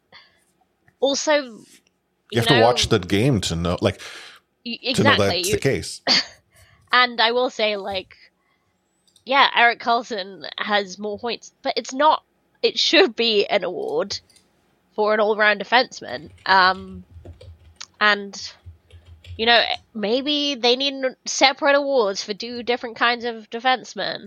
also, you, you have know, to watch the game to know, like, exactly, to know that's you, the case. And I will say, like, yeah, Erik Karlsson has more points, but it's not. It should be an award for an all-round defenseman. Um, and, you know, maybe they need separate awards for two different kinds of defensemen.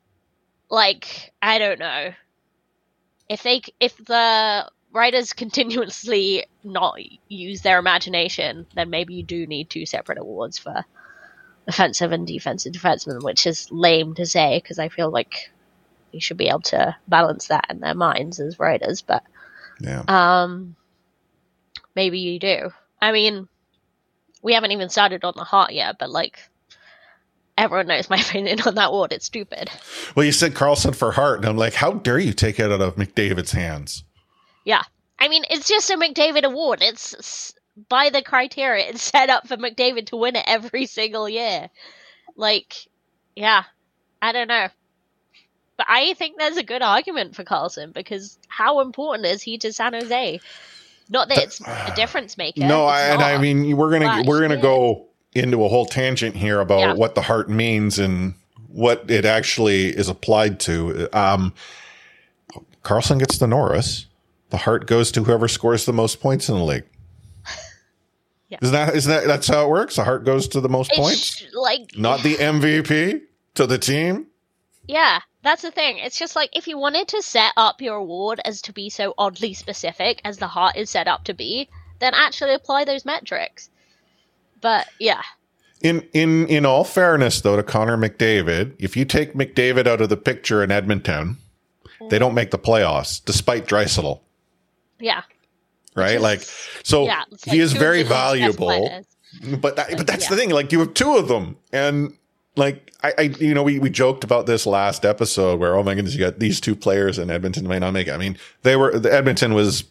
Like, I don't know. If they, if the writers continuously not use their imagination, then maybe you do need two separate awards for offensive and defensive defensemen, which is lame to say, because I feel like you should be able to balance that in their minds as writers, but yeah. um, maybe you do. I mean, we haven't even started on the Hart yet, but like, everyone knows my opinion on that award. It's stupid. Well, you said Karlsson for Hart, and I'm like, how dare you take it out of McDavid's hands? Yeah. I mean, it's just a McDavid award. It's, by the criteria, it's set up for McDavid to win it every single year. Like, yeah, I don't know. But I think there's a good argument for Karlsson, because how important is he to San Jose? Not that it's a difference maker. No, I, and not, I mean we're gonna we're gonna yeah. go into a whole tangent here about yeah. what the Hart means and what it actually is applied to. Um, Karlsson gets the Norris. The Hart goes to whoever scores the most points in the league. yeah. Isn't that isn't that that's how it works? The Hart goes to the most it's points, like not the M V P to the team. Yeah. That's the thing. It's just like, if you wanted to set up your award as to be so oddly specific as the Hart is set up to be, then actually apply those metrics. But yeah. In in in all fairness, though, to Connor McDavid, if you take McDavid out of the picture in Edmonton, mm. they don't make the playoffs, despite Draisaitl. Yeah. Right? Is, like, so yeah, he like is very valuable. But that, but that's yeah. the thing. Like, you have two of them, and like I, I, you know, we, we joked about this last episode where, oh my goodness, you got these two players in Edmonton may not make it. I mean, they were the Edmonton was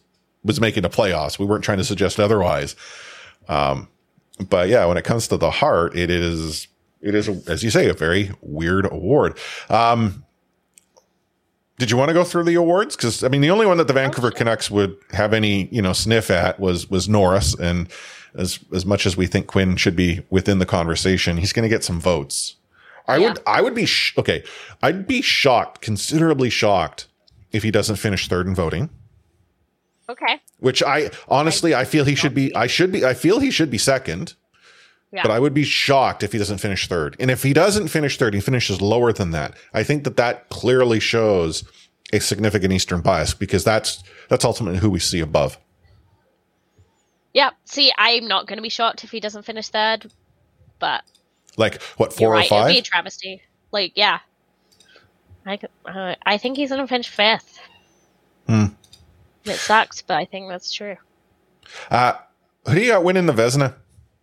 was making the playoffs. We weren't trying to suggest otherwise. Um, but yeah, when it comes to the Hart, it is, it is, as you say, a very weird award. Um, did you want to go through the awards? Cause I mean, the only one that the Vancouver Canucks would have any, you know, sniff at was, was Norris. And as, as much as we think Quinn should be within the conversation, he's going to get some votes. I yeah. would, I would be, sh- okay. I'd be shocked, considerably shocked if he doesn't finish third in voting. Okay. Which I honestly, I feel he should be, I should be, I feel he should be second, yeah. but I would be shocked if he doesn't finish third. And if he doesn't finish third, he finishes lower than that. I think that that clearly shows a significant Eastern bias because that's, that's ultimately who we see above. Yeah. See, I'm not going to be shocked if he doesn't finish third, but like what, four or right. five? It'd be a travesty. Like, yeah. I, uh, I think he's going to finish fifth. Hmm. It sucks, but I think that's true. Uh, who do you got winning the Vezina?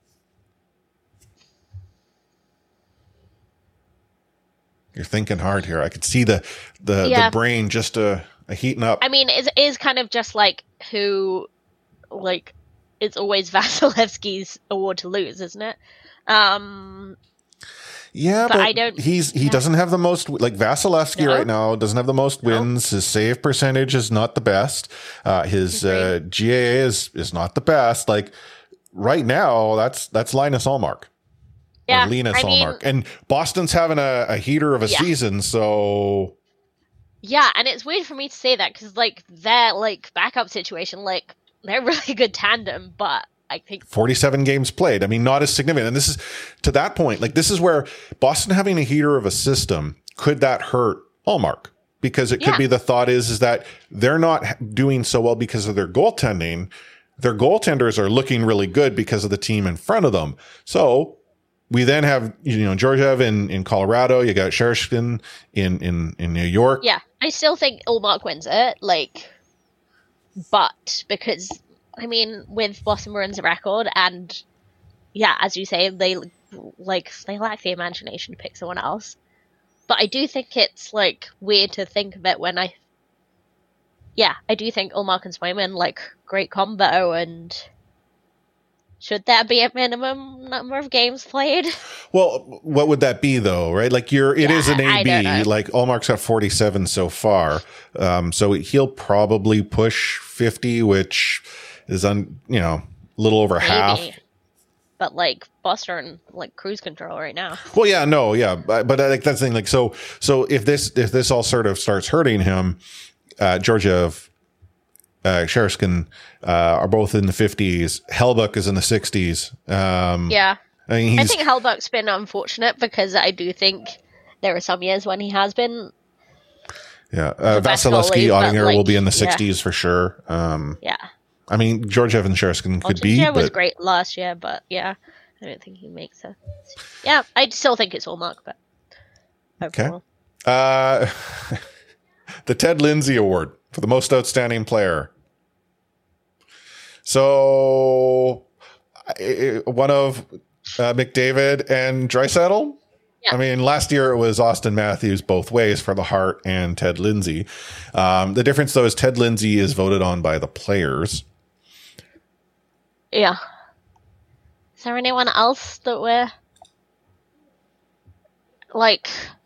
You're thinking hard here. I could see the the, yeah. the brain just uh, heating up. I mean, it is kind of just like who, like, it's always Vasilevsky's award to lose, isn't it? Um, yeah, but, but I don't. He's he yeah. doesn't have the most like Vasilevsky no. right now. Doesn't have the most wins. No. His save percentage is not the best. Uh, his uh, G A A is is not the best. Like right now, that's that's Linus Ullmark. Yeah, Linus I mean, Ullmark, and Boston's having a, a heater of a yeah. season. So yeah, and it's weird for me to say that because like their like backup situation, like they're a really good tandem, but. I think forty-seven games played. I mean, not as significant. And this is to that point, like this is where Boston having a heater of a system, could that hurt Ullmark? Because it could yeah. be the thought is, is that they're not doing so well because of their goaltending. Their goaltenders are looking really good because of the team in front of them. So we then have, you know, Georgiev in, in Colorado. You got Sherskin in, in, in New York. Yeah. I still think Ullmark wins it. Like, but because I mean, with Boston Bruins record, and yeah, as you say, they like they lack the imagination to pick someone else. But I do think it's like weird to think of it when I, yeah, I do think Ullmark and Swayman like great combo, and should there be a minimum number of games played? Well, what would that be though, right? Like you're, it yeah, is an A B. Like Ullmark's got forty-seven so far, um, so he'll probably push fifty, which. Is on, you know, a little over Maybe. half. But like Boston, like cruise control right now. Well, yeah, no, yeah, but, but like that's the thing. Like, so, so if this if this all sort of starts hurting him, uh, Georgiev, uh, Sherskin uh, are both in the fifties. Hellbuck is in the sixties. Um, yeah, I mean, I think Hellbuck's been unfortunate because I do think there are some years when he has been. Yeah, uh, Vasilevsky, Ottinger like, will be in the sixties yeah. for sure. Um, yeah. I mean, Georgiev and Sherskin could well, be. Georgiev but... was great last year, but yeah, I don't think he makes it. Yeah, I still think it's Ullmark, but overall. Okay. Uh, the Ted Lindsay Award for the most outstanding player. So, one of uh, McDavid and Draisaitl. Yeah. I mean, last year it was Austin Matthews both ways for the Hart and Ted Lindsay. Um, the difference, though, is Ted Lindsay is voted on by the players. Yeah. Is there anyone else that we're like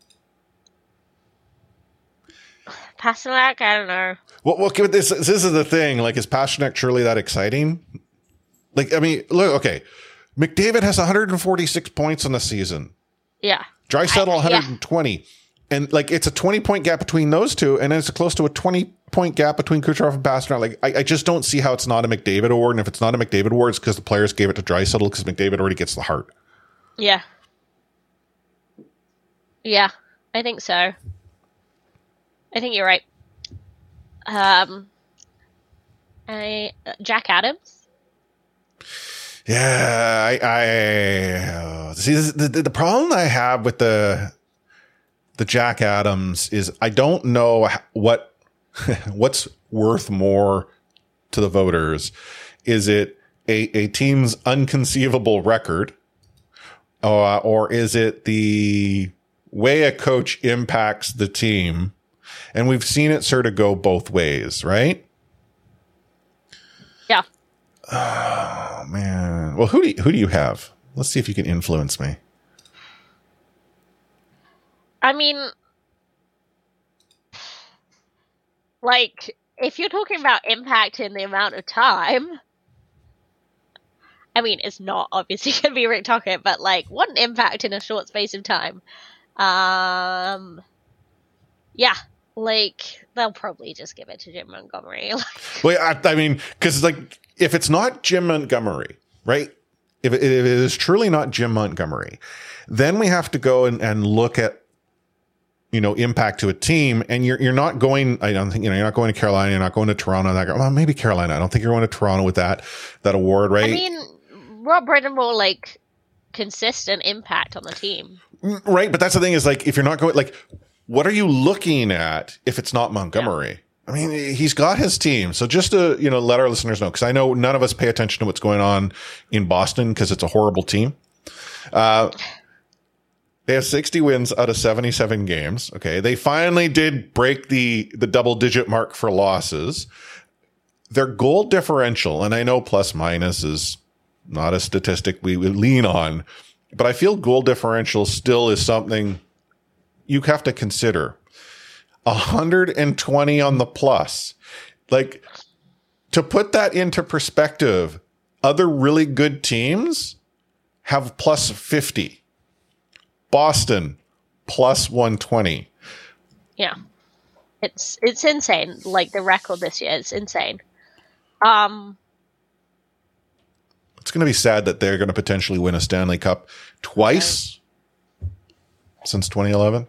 Pastrnak? I don't know. Well, well, this this is the thing. Like, is Pastrnak truly that exciting? Like, I mean, look. Okay, McDavid has one hundred forty-six points on the season. Yeah. Draisaitl one hundred twenty. Yeah. And like it's a twenty point gap between those two, and it's close to a twenty point gap between Kucherov and Pastrnak. Like I, I just don't see how it's not a McDavid award. And if it's not a McDavid award, it's because the players gave it to Draisaitl because McDavid already gets the Hart. Yeah. Yeah, I think so. I think you're right. Um, I Jack Adams. Yeah, I, I see this, the the problem I have with the the Jack Adams is I don't know what what's worth more to the voters. Is it a, a team's unconceivable record, uh, or is it the way a coach impacts the team? And we've seen it sort of go both ways, right? Oh man. Well, who do you, who do you have? Let's see if you can influence me. I mean, like, if you're talking about impact in the amount of time, I mean, it's not obviously going to be Rick Tocchet, but, like, what an impact in a short space of time. Um, yeah, like, they'll probably just give it to Jim Montgomery. Well, I, I mean, because, like, if it's not Jim Montgomery, right? If it, if it is truly not Jim Montgomery, then we have to go and, and look at, you know, impact to a team. And you're you're not going, I don't think, you know, you're not going to Carolina, you're not going to Toronto. That, well, maybe Carolina. I don't think you're going to Toronto with that, that award, right? I mean, Rob Brind'Amour, like, consistent impact on the team. Right. But that's the thing is, like, if you're not going, like, what are you looking at if it's not Montgomery? Yeah. I mean, he's got his team. So just to, you know, let our listeners know, because I know none of us pay attention to what's going on in Boston because it's a horrible team. Uh, they have sixty wins out of seventy-seven games. Okay. They finally did break the, the double digit mark for losses. Their goal differential, and I know plus minus is not a statistic we would lean on, but I feel goal differential still is something you have to consider. one hundred twenty on the plus. Like, to put that into perspective, other really good teams have plus fifty. Boston, plus one twenty. Yeah. It's it's insane. Like, the record this year is insane. Um, It's going to be sad that they're going to potentially win a Stanley Cup twice right. since twenty eleven.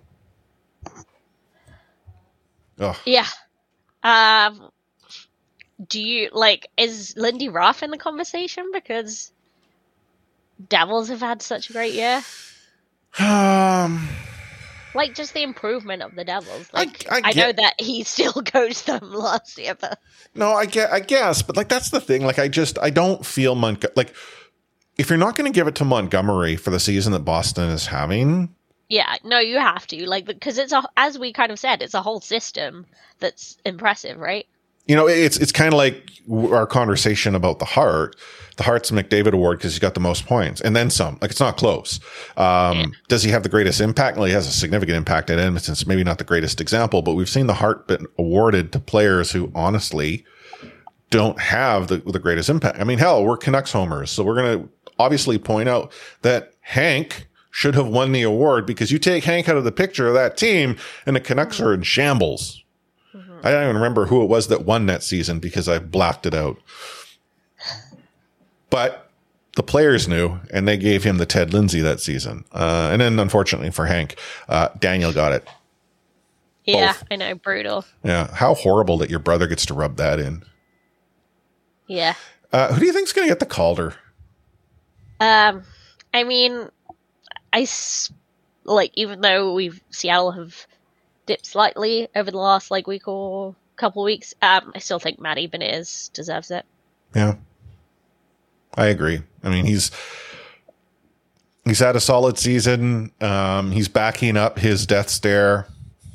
Oh. Yeah. Um, do you, like, is Lindy Ruff in the conversation? Because Devils have had such a great year. Um, like, just the improvement of the Devils. Like, I, I, I know get, that he still coached them last year, but... No, I get, I guess, but, like, that's the thing. Like, I just, I don't feel Montgomery. Like, if you're not going to give it to Montgomery for the season that Boston is having... Yeah, no, you have to, like, because it's a, as we kind of said, it's a whole system that's impressive, right? You know, it's it's kind of like our conversation about the Hart. The Hart's McDavid Award because he's got the most points, and then some. Like, it's not close. Um, yeah. Does he have the greatest impact? Well, he has a significant impact at Edmonton. It's maybe not the greatest example, but we've seen the Hart been awarded to players who honestly don't have the the greatest impact. I mean, hell, we're Canucks homers, so we're going to obviously point out that Hank should have won the award because you take Hank out of the picture of that team and the Canucks are in shambles. Mm-hmm. I don't even remember who it was that won that season because I blacked it out. But the players knew, and they gave him the Ted Lindsay that season. Uh, and then, unfortunately for Hank, uh, Daniel got it. Yeah, Both. I know, brutal. Yeah, how horrible that your brother gets to rub that in. Yeah. Uh, who do you think's going to get the Calder? Um, I mean... I, like, even though we've, Seattle have dipped slightly over the last, like, week or couple weeks, um, I still think Matty Beniers deserves it. Yeah. I agree. I mean, he's, he's had a solid season. Um, he's backing up his death stare.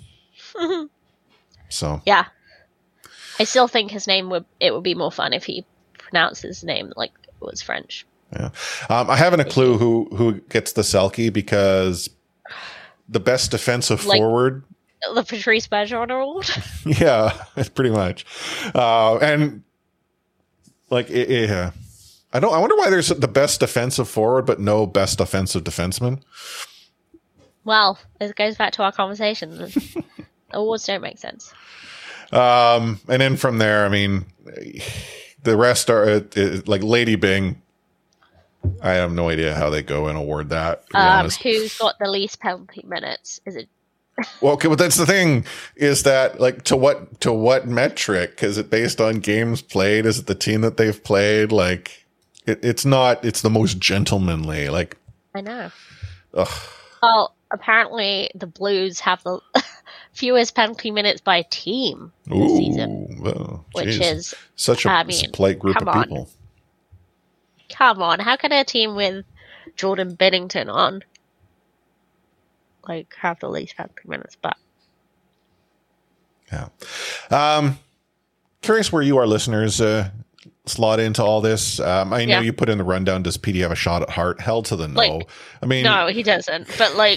So. Yeah. I still think his name would, it would be more fun if he pronounced his name like it was French. Yeah. Um, I haven't a clue who, who gets the Selke because the best defensive like, forward. The Patrice Bergeron award? Yeah, pretty much. Uh, and like, it, it, uh, I don't, I wonder why there's the best defensive forward, but no best offensive defenseman. Well, it goes back to our conversation. Awards don't make sense. Um, and then from there, I mean, the rest are uh, like Lady Byng. I have no idea how they go and award that. To be um, honest. Who's got the least penalty minutes? Is it? Well, okay, but that's the thing is that like to what to what metric? Is it based on games played? Is it the team that they've played? Like, it, it's not. It's the most gentlemanly. Like, I know. Ugh. Well, apparently the Blues have the fewest penalty minutes by a team this Ooh, season, well, which geez. is such a I mean, polite group of on. people. Come on, how can a team with Jordan Binnington on like have the least penalty minutes? But yeah, um, curious where you are, listeners. Uh, slot into all this? Um, I know Yeah. you put in the rundown. Does P D have a shot at Hart? Hell to the no. Like, I mean, no, he doesn't. But like,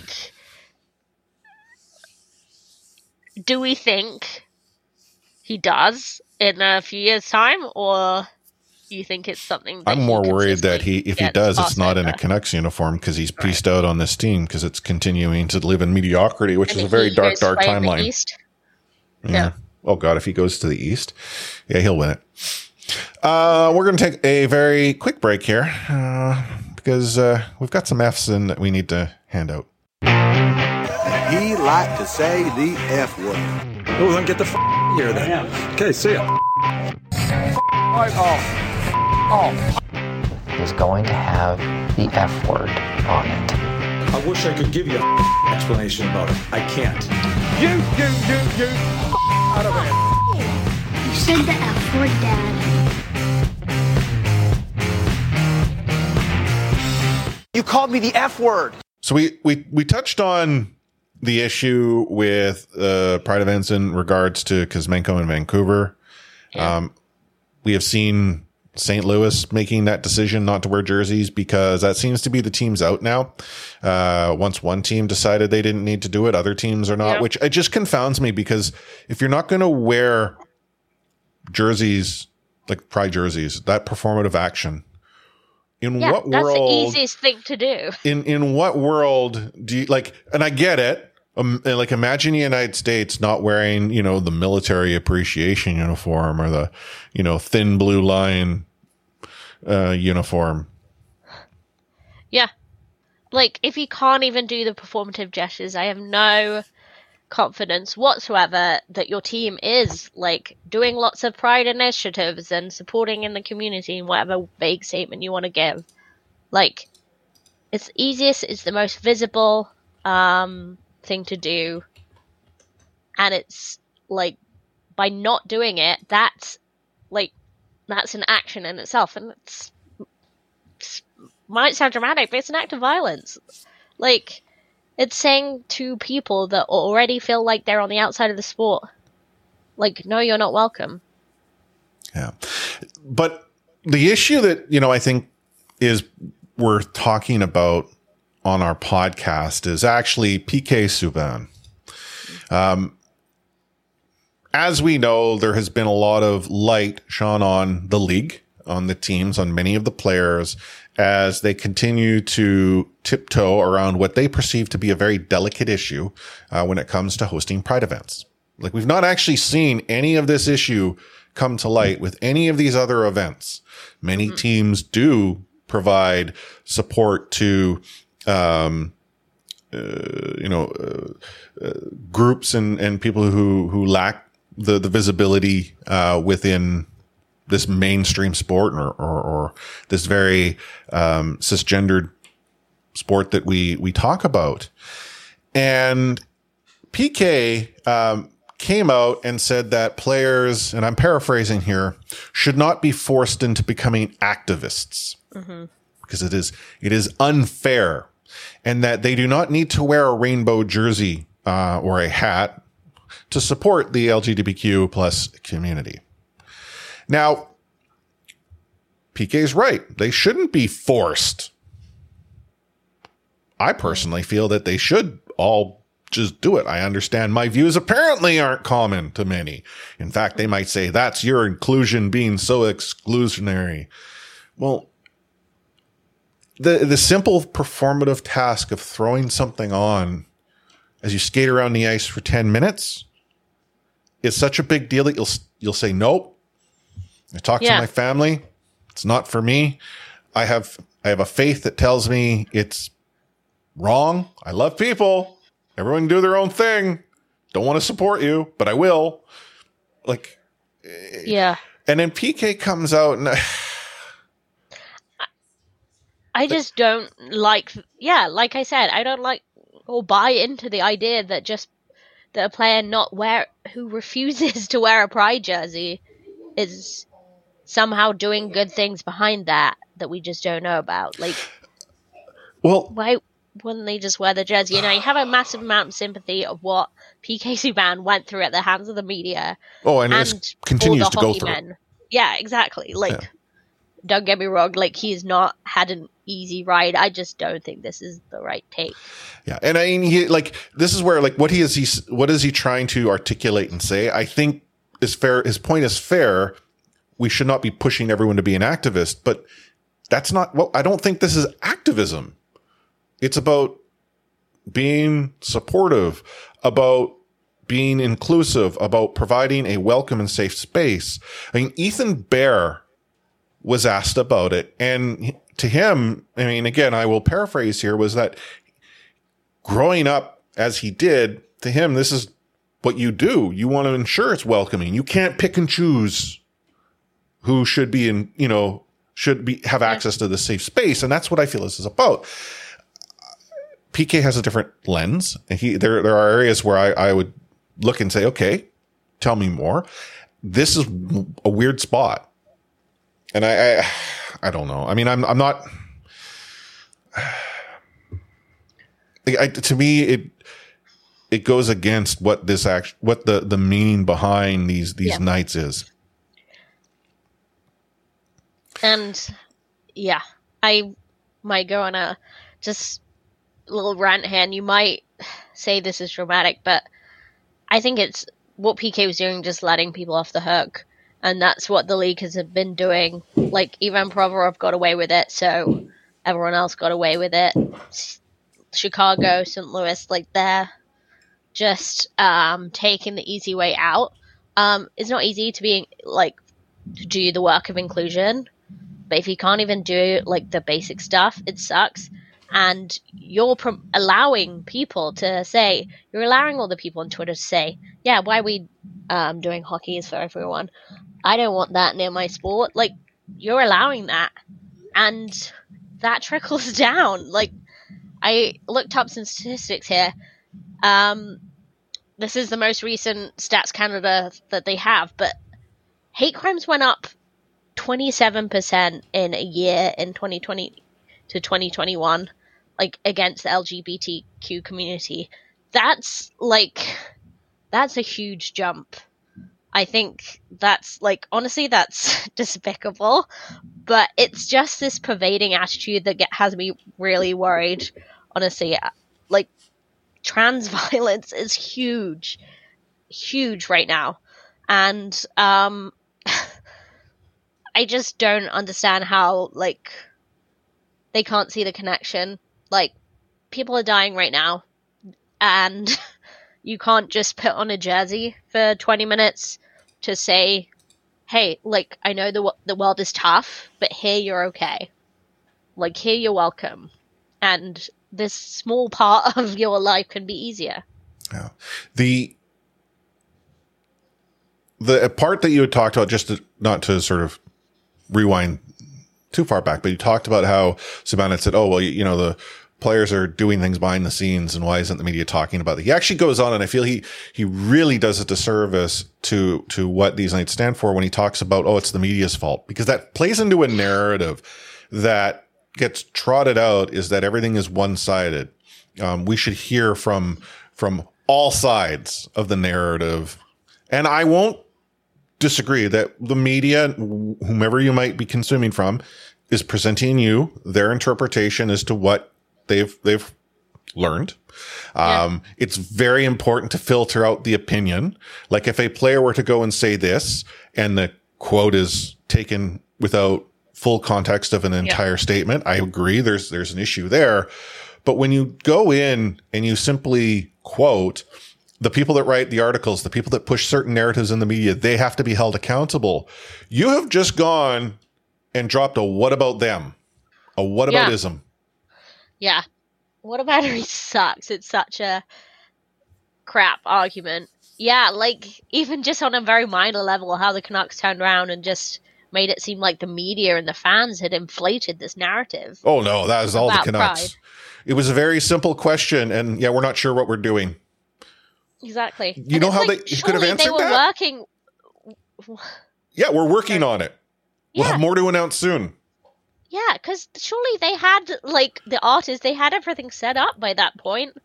do we think he does in a few years' time, or do you think it's something that I'm he more worried that he, if he gets does, it's passed not in a over? Canucks uniform because he's pieced out on this team because it's continuing to live in mediocrity, which And is a if very he dark, goes dark play in the timeline. East? Yeah. Yeah. Oh God, if he goes to the East, yeah, he'll win it. Uh, we're going to take a very quick break here uh, because uh, we've got some F's in that we need to hand out. He liked to say the F word. Oh, then get the f here then. Okay, see ya. Right off. Off. Is going to have the F word on it. I wish I could give you an explanation about it. I can't. You, you, you, you. Out of here. You said the F word, Dad. You called me the F word. So we, we, we touched on the issue with uh, Pride events in regards to Kuzmenko in Vancouver. Yeah. Um, we have seen Saint Louis making that decision not to wear jerseys because that seems to be the team's out now. Uh, once one team decided they didn't need to do it, other teams are not, Yeah. which it just confounds me because if you're not going to wear jerseys, like Pride jerseys, that performative action, in Yeah, what that's world? the easiest thing to do. in in what world do you like, and I get it, um, like imagine the United States not wearing, you know, the military appreciation uniform or the, you know, thin blue line uh uniform. Yeah. Like, if you can't even do the performative gestures, I have no confidence whatsoever that your team is, like, doing lots of pride initiatives and supporting in the community and whatever vague statement you want to give. Like, it's easiest, it's the most visible um, thing to do. And it's, like, by not doing it, that's, like, that's an action in itself. And it's, it's might sound dramatic, but it's an act of violence. Like, it's saying to people that already feel like they're on the outside of the sport, like, no, you're not welcome. Yeah. But the issue that, you know, I think is worth talking about on our podcast is actually P K Subban. Um, as we know, there has been a lot of light shone on the league, on the teams, on many of the players as they continue to tiptoe around what they perceive to be a very delicate issue uh, when it comes to hosting Pride events. Like, we've not actually seen any of this issue come to light with any of these other events. Many mm-hmm. teams do provide support to, um, uh, you know, uh, uh, groups and, and people who, who lack the, the visibility uh, within this mainstream sport or, or, or this very um, cisgendered sport that we we talk about. And P K um, came out and said that players, and I'm paraphrasing here, should not be forced into becoming activists mm-hmm. because it is it is unfair, and that they do not need to wear a rainbow jersey uh, or a hat to support the L G B T Q plus community. Now, P K's right. They shouldn't be forced. I personally feel that they should all just do it. I understand my views apparently aren't common to many. In fact, they might say, that's your inclusion being so exclusionary. Well, the, the simple performative task of throwing something on as you skate around the ice for ten minutes is such a big deal that you'll, you'll say, nope. I talk yeah. to my family. It's not for me. I have, I have a faith that tells me it's wrong. I love people. Everyone can do their own thing. Don't want to support you, but I will. Like, yeah. And then P K comes out and I just don't like, yeah, like I said, I don't like or buy into the idea that just that a player not wear, who refuses to wear a Pride jersey is somehow doing good things behind that that we just don't know about. Like, well, why wouldn't they just wear the jersey? You know, you have a massive amount of sympathy of what P K Subban went through at the hands of the media. Oh, and, and it continues to go through. Men. yeah, exactly. Like, Yeah. don't get me wrong. Like, he's not had an easy ride. I just don't think this is the right take. Yeah, and I mean, he like this is where like what he is he what is he trying to articulate and say? I think is fair. His point is fair. We should not be pushing everyone to be an activist, but that's not. Well, I don't think this is activism. It's about being supportive, about being inclusive, about providing a welcome and safe space. I mean, Ethan Bear was asked about it, and to him, I mean, again, I will paraphrase here, was that growing up as he did, to him, this is what you do. You want to ensure it's welcoming. You can't pick and choose who should be in, you know, should be, have access to the safe space. And that's what I feel this is about. P K has a different lens. And he, there, there are areas where I, I would look and say, okay, tell me more. This is a weird spot. And I, I, I don't know. I mean, I'm, I'm not, I, to me, it, it goes against what this act, what the, the meaning behind these, these Yeah. nights is. And yeah, I might go on a just little rant here, and you might say this is dramatic, but I think it's what P K was doing, just letting people off the hook. And that's what the league has been doing. Like, Ivan Provorov got away with it, so everyone else got away with it. Chicago, Saint Louis, like, they're just um, taking the easy way out. Um, it's not easy to be, like, to do the work of inclusion. But if you can't even do, like, the basic stuff, it sucks. And you're prom- allowing people to say, you're allowing all the people on Twitter to say, yeah, why are we um, doing hockey is for everyone? I don't want that near my sport. Like, you're allowing that. And that trickles down. Like, I looked up some statistics here. Um, this is the most recent Stats Canada that they have, but hate crimes went up twenty-seven percent in a year in twenty twenty to twenty twenty-one, like, against the L G B T Q community. That's, like, that's a huge jump. I think that's, like, honestly, that's despicable, but it's just this pervading attitude that get, has me really worried, honestly. Like, trans violence is huge, huge right now. And, um, I just don't understand how, like, they can't see the connection. Like, people are dying right now, and you can't just put on a jersey for twenty minutes to say, hey, like, I know the the world is tough, but here you're okay. Like, here you're welcome. And this small part of your life can be easier. Yeah. The, the part that you had talked about, just to, not to sort of rewind too far back, but you talked about how Savannah said, oh, well, you, you know, the players are doing things behind the scenes, and why isn't the media talking about it? He actually goes on, and I feel he, he really does a disservice to, to what these nights stand for when he talks about, oh, it's the media's fault, because that plays into a narrative that gets trotted out, is that everything is one-sided. Um, we should hear from, from all sides of the narrative. And I won't disagree that the media, whomever you might be consuming from, is presenting you their interpretation as to what they've they've learned. Um, yeah. It's very important to filter out the opinion. Like, if a player were to go and say this, and the quote is taken without full context of an entire yeah. statement, I agree. There's there's an issue there. But when you go in and you simply quote, the people that write the articles, the people that push certain narratives in the media, they have to be held accountable. You have just gone and dropped a what about them, a what aboutism. Yeah. Yeah. What about he sucks? It's such a crap argument. Yeah, like, even just on a very minor level, how the Canucks turned around and just made it seem like the media and the fans had inflated this narrative. Oh, no, that was all the Canucks. Pride. It was a very simple question, and yeah, we're not sure what we're doing. Exactly. You and know how like, they you could have answered they were that? Working... Yeah, we're working on it. We'll yeah. have more to announce soon. Yeah, because surely they had, like, the artists, they had everything set up by that point.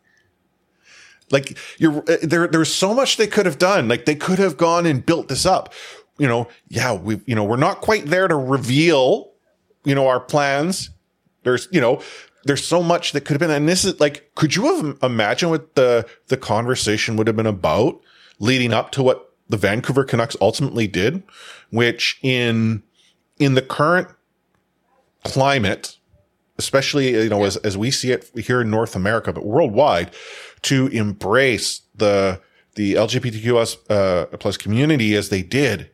Like, you're there. There's so much they could have done. Like, they could have gone and built this up. you know, yeah, we, you know, we're not quite there to reveal, you know, our plans. There's, you know, there's so much that could have been, and this is like, could you have imagined what the, the conversation would have been about leading up to what the Vancouver Canucks ultimately did, which in, in the current climate, especially, you know, as, as we see it here in North America, but worldwide, to embrace the, the L G B T Q uh, plus community as they did,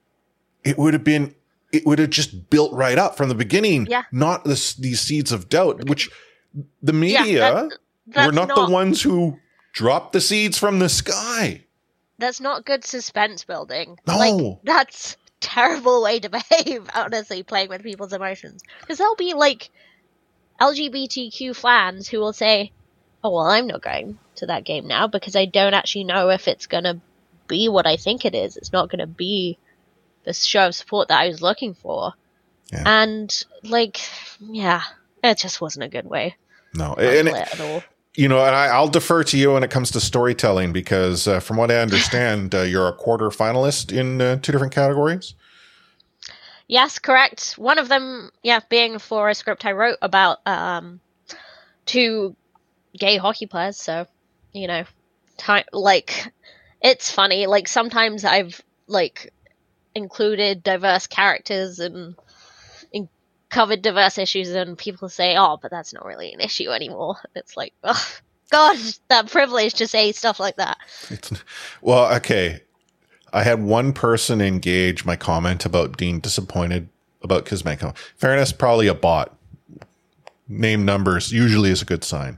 it would have been, it would have just built right up from the beginning, yeah. not this, these seeds of doubt, which the media yeah, that's, that's were not, not the ones who dropped the seeds from the sky. That's not good suspense building. No. Like, that's terrible way to behave, honestly, playing with people's emotions. Because there'll be, like, L G B T Q fans who will say, oh, well, I'm not going to that game now because I don't actually know if it's going to be what I think it is. It's not going to be the show of support that I was looking for. Yeah. And, like, yeah, it just wasn't a good way. No, and it, at all. You know, and I, I'll defer to you when it comes to storytelling because uh, from what I understand, uh, you're a quarter finalist in uh, two different categories. Yes, correct. One of them, yeah, being for a script I wrote about um, two gay hockey players. So, you know, time, like, it's funny. Like, sometimes I've, like, included diverse characters and, and covered diverse issues, and people say, oh, but that's not really an issue anymore. It's like, oh, God, that privilege to say stuff like that. It's, well, okay. I had one person engage my comment about being disappointed about Kuzmenko. Fairness, probably a bot. Name numbers usually is a good sign.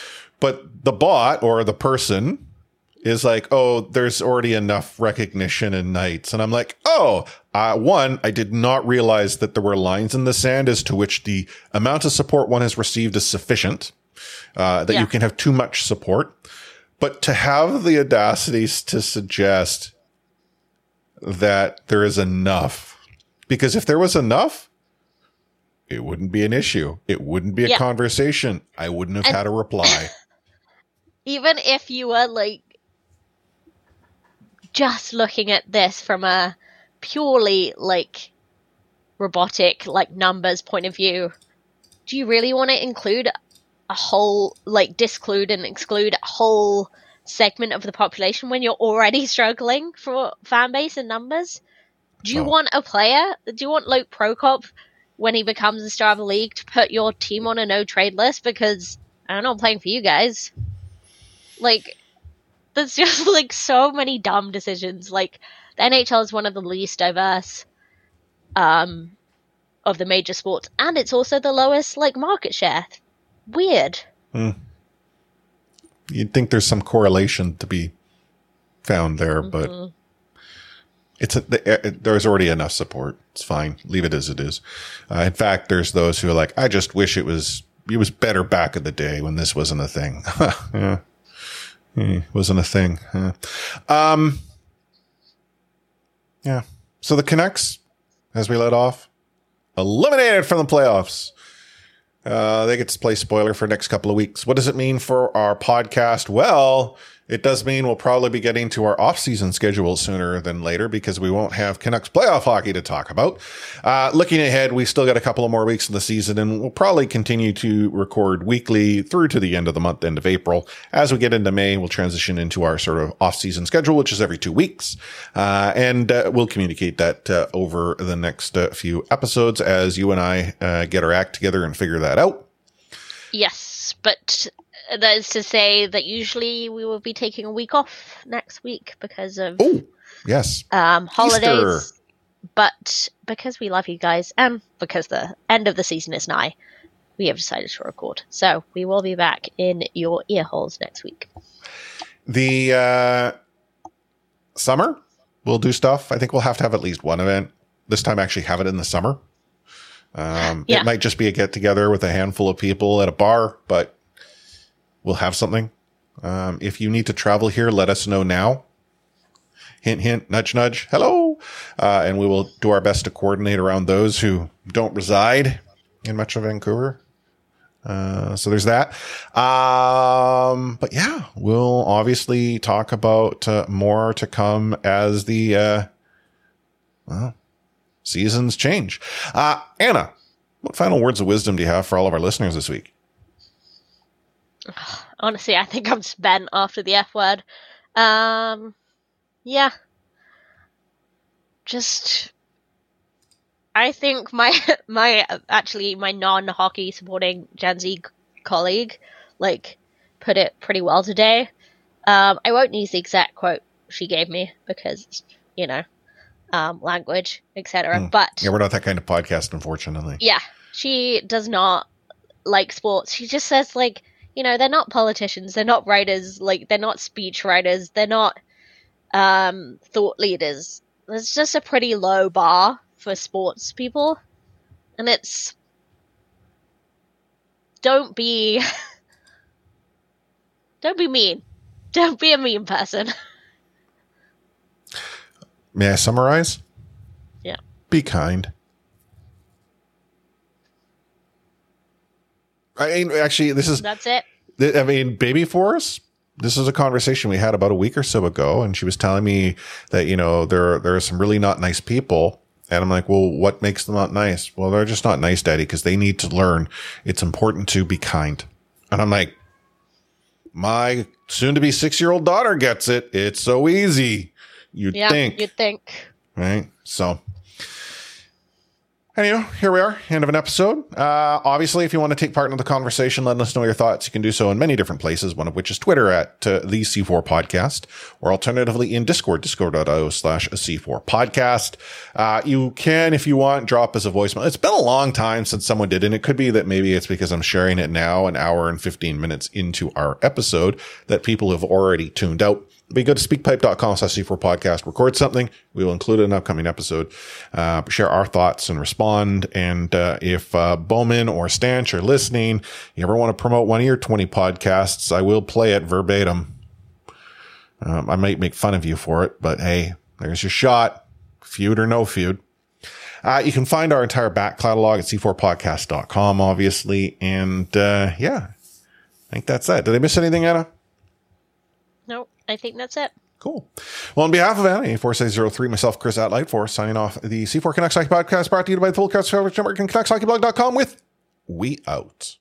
But the bot or the person is like, oh, there's already enough recognition in Knights. And I'm like, oh, uh, one, I did not realize that there were lines in the sand as to which the amount of support one has received is sufficient, uh, that yeah. you can have too much support. But to have the audacities to suggest that there is enough, because if there was enough, it wouldn't be an issue. It wouldn't be a yeah. conversation. I wouldn't have and had a reply. Even if you were like just looking at this from a purely like robotic, like numbers point of view, do you really want to include a whole, like disclude and exclude a whole segment of the population when you're already struggling for fan base and numbers? Do you Oh. want a player? Do you want Luke Prokop when he becomes the star of the league to put your team on a no trade list because I don't know, I'm playing for you guys? Like, there's just like so many dumb decisions. Like, the N H L is one of the least diverse um of the major sports, and it's also the lowest like market share. Weird. Hmm. You'd think there's some correlation to be found there, but Mhm. it's a, the, there's already enough support. It's fine. Leave it as it is. Uh, in fact, there's those who are like, I just wish it was it was better back in the day when this wasn't a thing. yeah. It wasn't a thing. Huh. Um. Yeah. So the Canucks, as we let off, eliminated from the playoffs. Uh, they get to play spoiler for the next couple of weeks. What does it mean for our podcast? Well, it does mean we'll probably be getting to our off-season schedule sooner than later because we won't have Canucks playoff hockey to talk about. Uh, looking ahead, we still got a couple of more weeks in the season, and we'll probably continue to record weekly through to the end of the month, end of April. As we get into May, we'll transition into our sort of off-season schedule, which is every two weeks. Uh, and uh, we'll communicate that uh, over the next uh, few episodes as you and I uh, get our act together and figure that out. Yes, but that is to say that usually we will be taking a week off next week because of Oh, yes. um, holidays. Easter. But because we love you guys and because the end of the season is nigh, we have decided to record. So we will be back in your ear holes next week. The uh, summer, we'll do stuff. I think we'll have to have at least one event. This time, actually have it in the summer. Um, Yeah. It might just be a get together with a handful of people at a bar, but we'll have something. Um, if you need to travel here, let us know now. Hint, hint, nudge, nudge. Hello. Uh, and we will do our best to coordinate around those who don't reside in Metro Vancouver. Uh, so there's that. Um, but yeah, we'll obviously talk about uh, more to come as the, uh, Well, seasons change. Uh, Anna, what final words of wisdom do you have for all of our listeners this week? Honestly, I think I'm spent after the F word. Um, yeah. Just, I think my, my, actually, my non-hockey supporting Gen Z colleague, like, put it pretty well today. Um, I won't use the exact quote she gave me because, you know, um, language, et cetera. Mm. But yeah, we're not that kind of podcast, unfortunately. Yeah, she does not like sports. She just says, like, you know, they're not politicians, they're not writers, like, they're not speech writers, they're not um, thought leaders. There's just a pretty low bar for sports people, and it's don't be don't be mean. Don't be a mean person. May I summarize? Yeah. Be kind. I mean, actually, this is... That's it. I mean, Baby Force, this is a conversation we had about a week or so ago, and she was telling me that, you know, there, there are some really not nice people. And I'm like, well, what makes them not nice? Well, they're just not nice, Daddy, because they need to learn it's important to be kind. And I'm like, my soon-to-be six-year-old daughter gets it. It's so easy. You'd yeah, think. You'd think. Right? So, anyway, here we are, end of an episode. Uh, obviously, if you want to take part in the conversation, let us know your thoughts. You can do so in many different places, one of which is Twitter at uh, the C four Podcast, or alternatively in Discord, discord.io slash C4 Podcast. Uh, you can, if you want, drop us a voicemail. It's been a long time since someone did, and it could be that maybe it's because I'm sharing it now, an hour and fifteen minutes into our episode, that people have already tuned out. But you go to speakpipe.com slash C4 Podcast, record something. We will include it in an upcoming episode, uh, share our thoughts and respond. And uh, if uh, Bowman or Stanch are listening, you ever want to promote one of your twenty podcasts, I will play it verbatim. Um, I might make fun of you for it, but hey, there's your shot. Feud or no feud. Uh, you can find our entire back catalog at C four podcast dot com, obviously. And uh, yeah, I think that's it. Did I miss anything, Anna? Nope, I think that's it. Cool. Well, on behalf of Anna, four six zero three, myself, Chris at Lightforce, signing off the C four Canucks Hockey Podcast, brought to you by the Full Canucks Network and Canucks Hockey Blog dot com with We Out.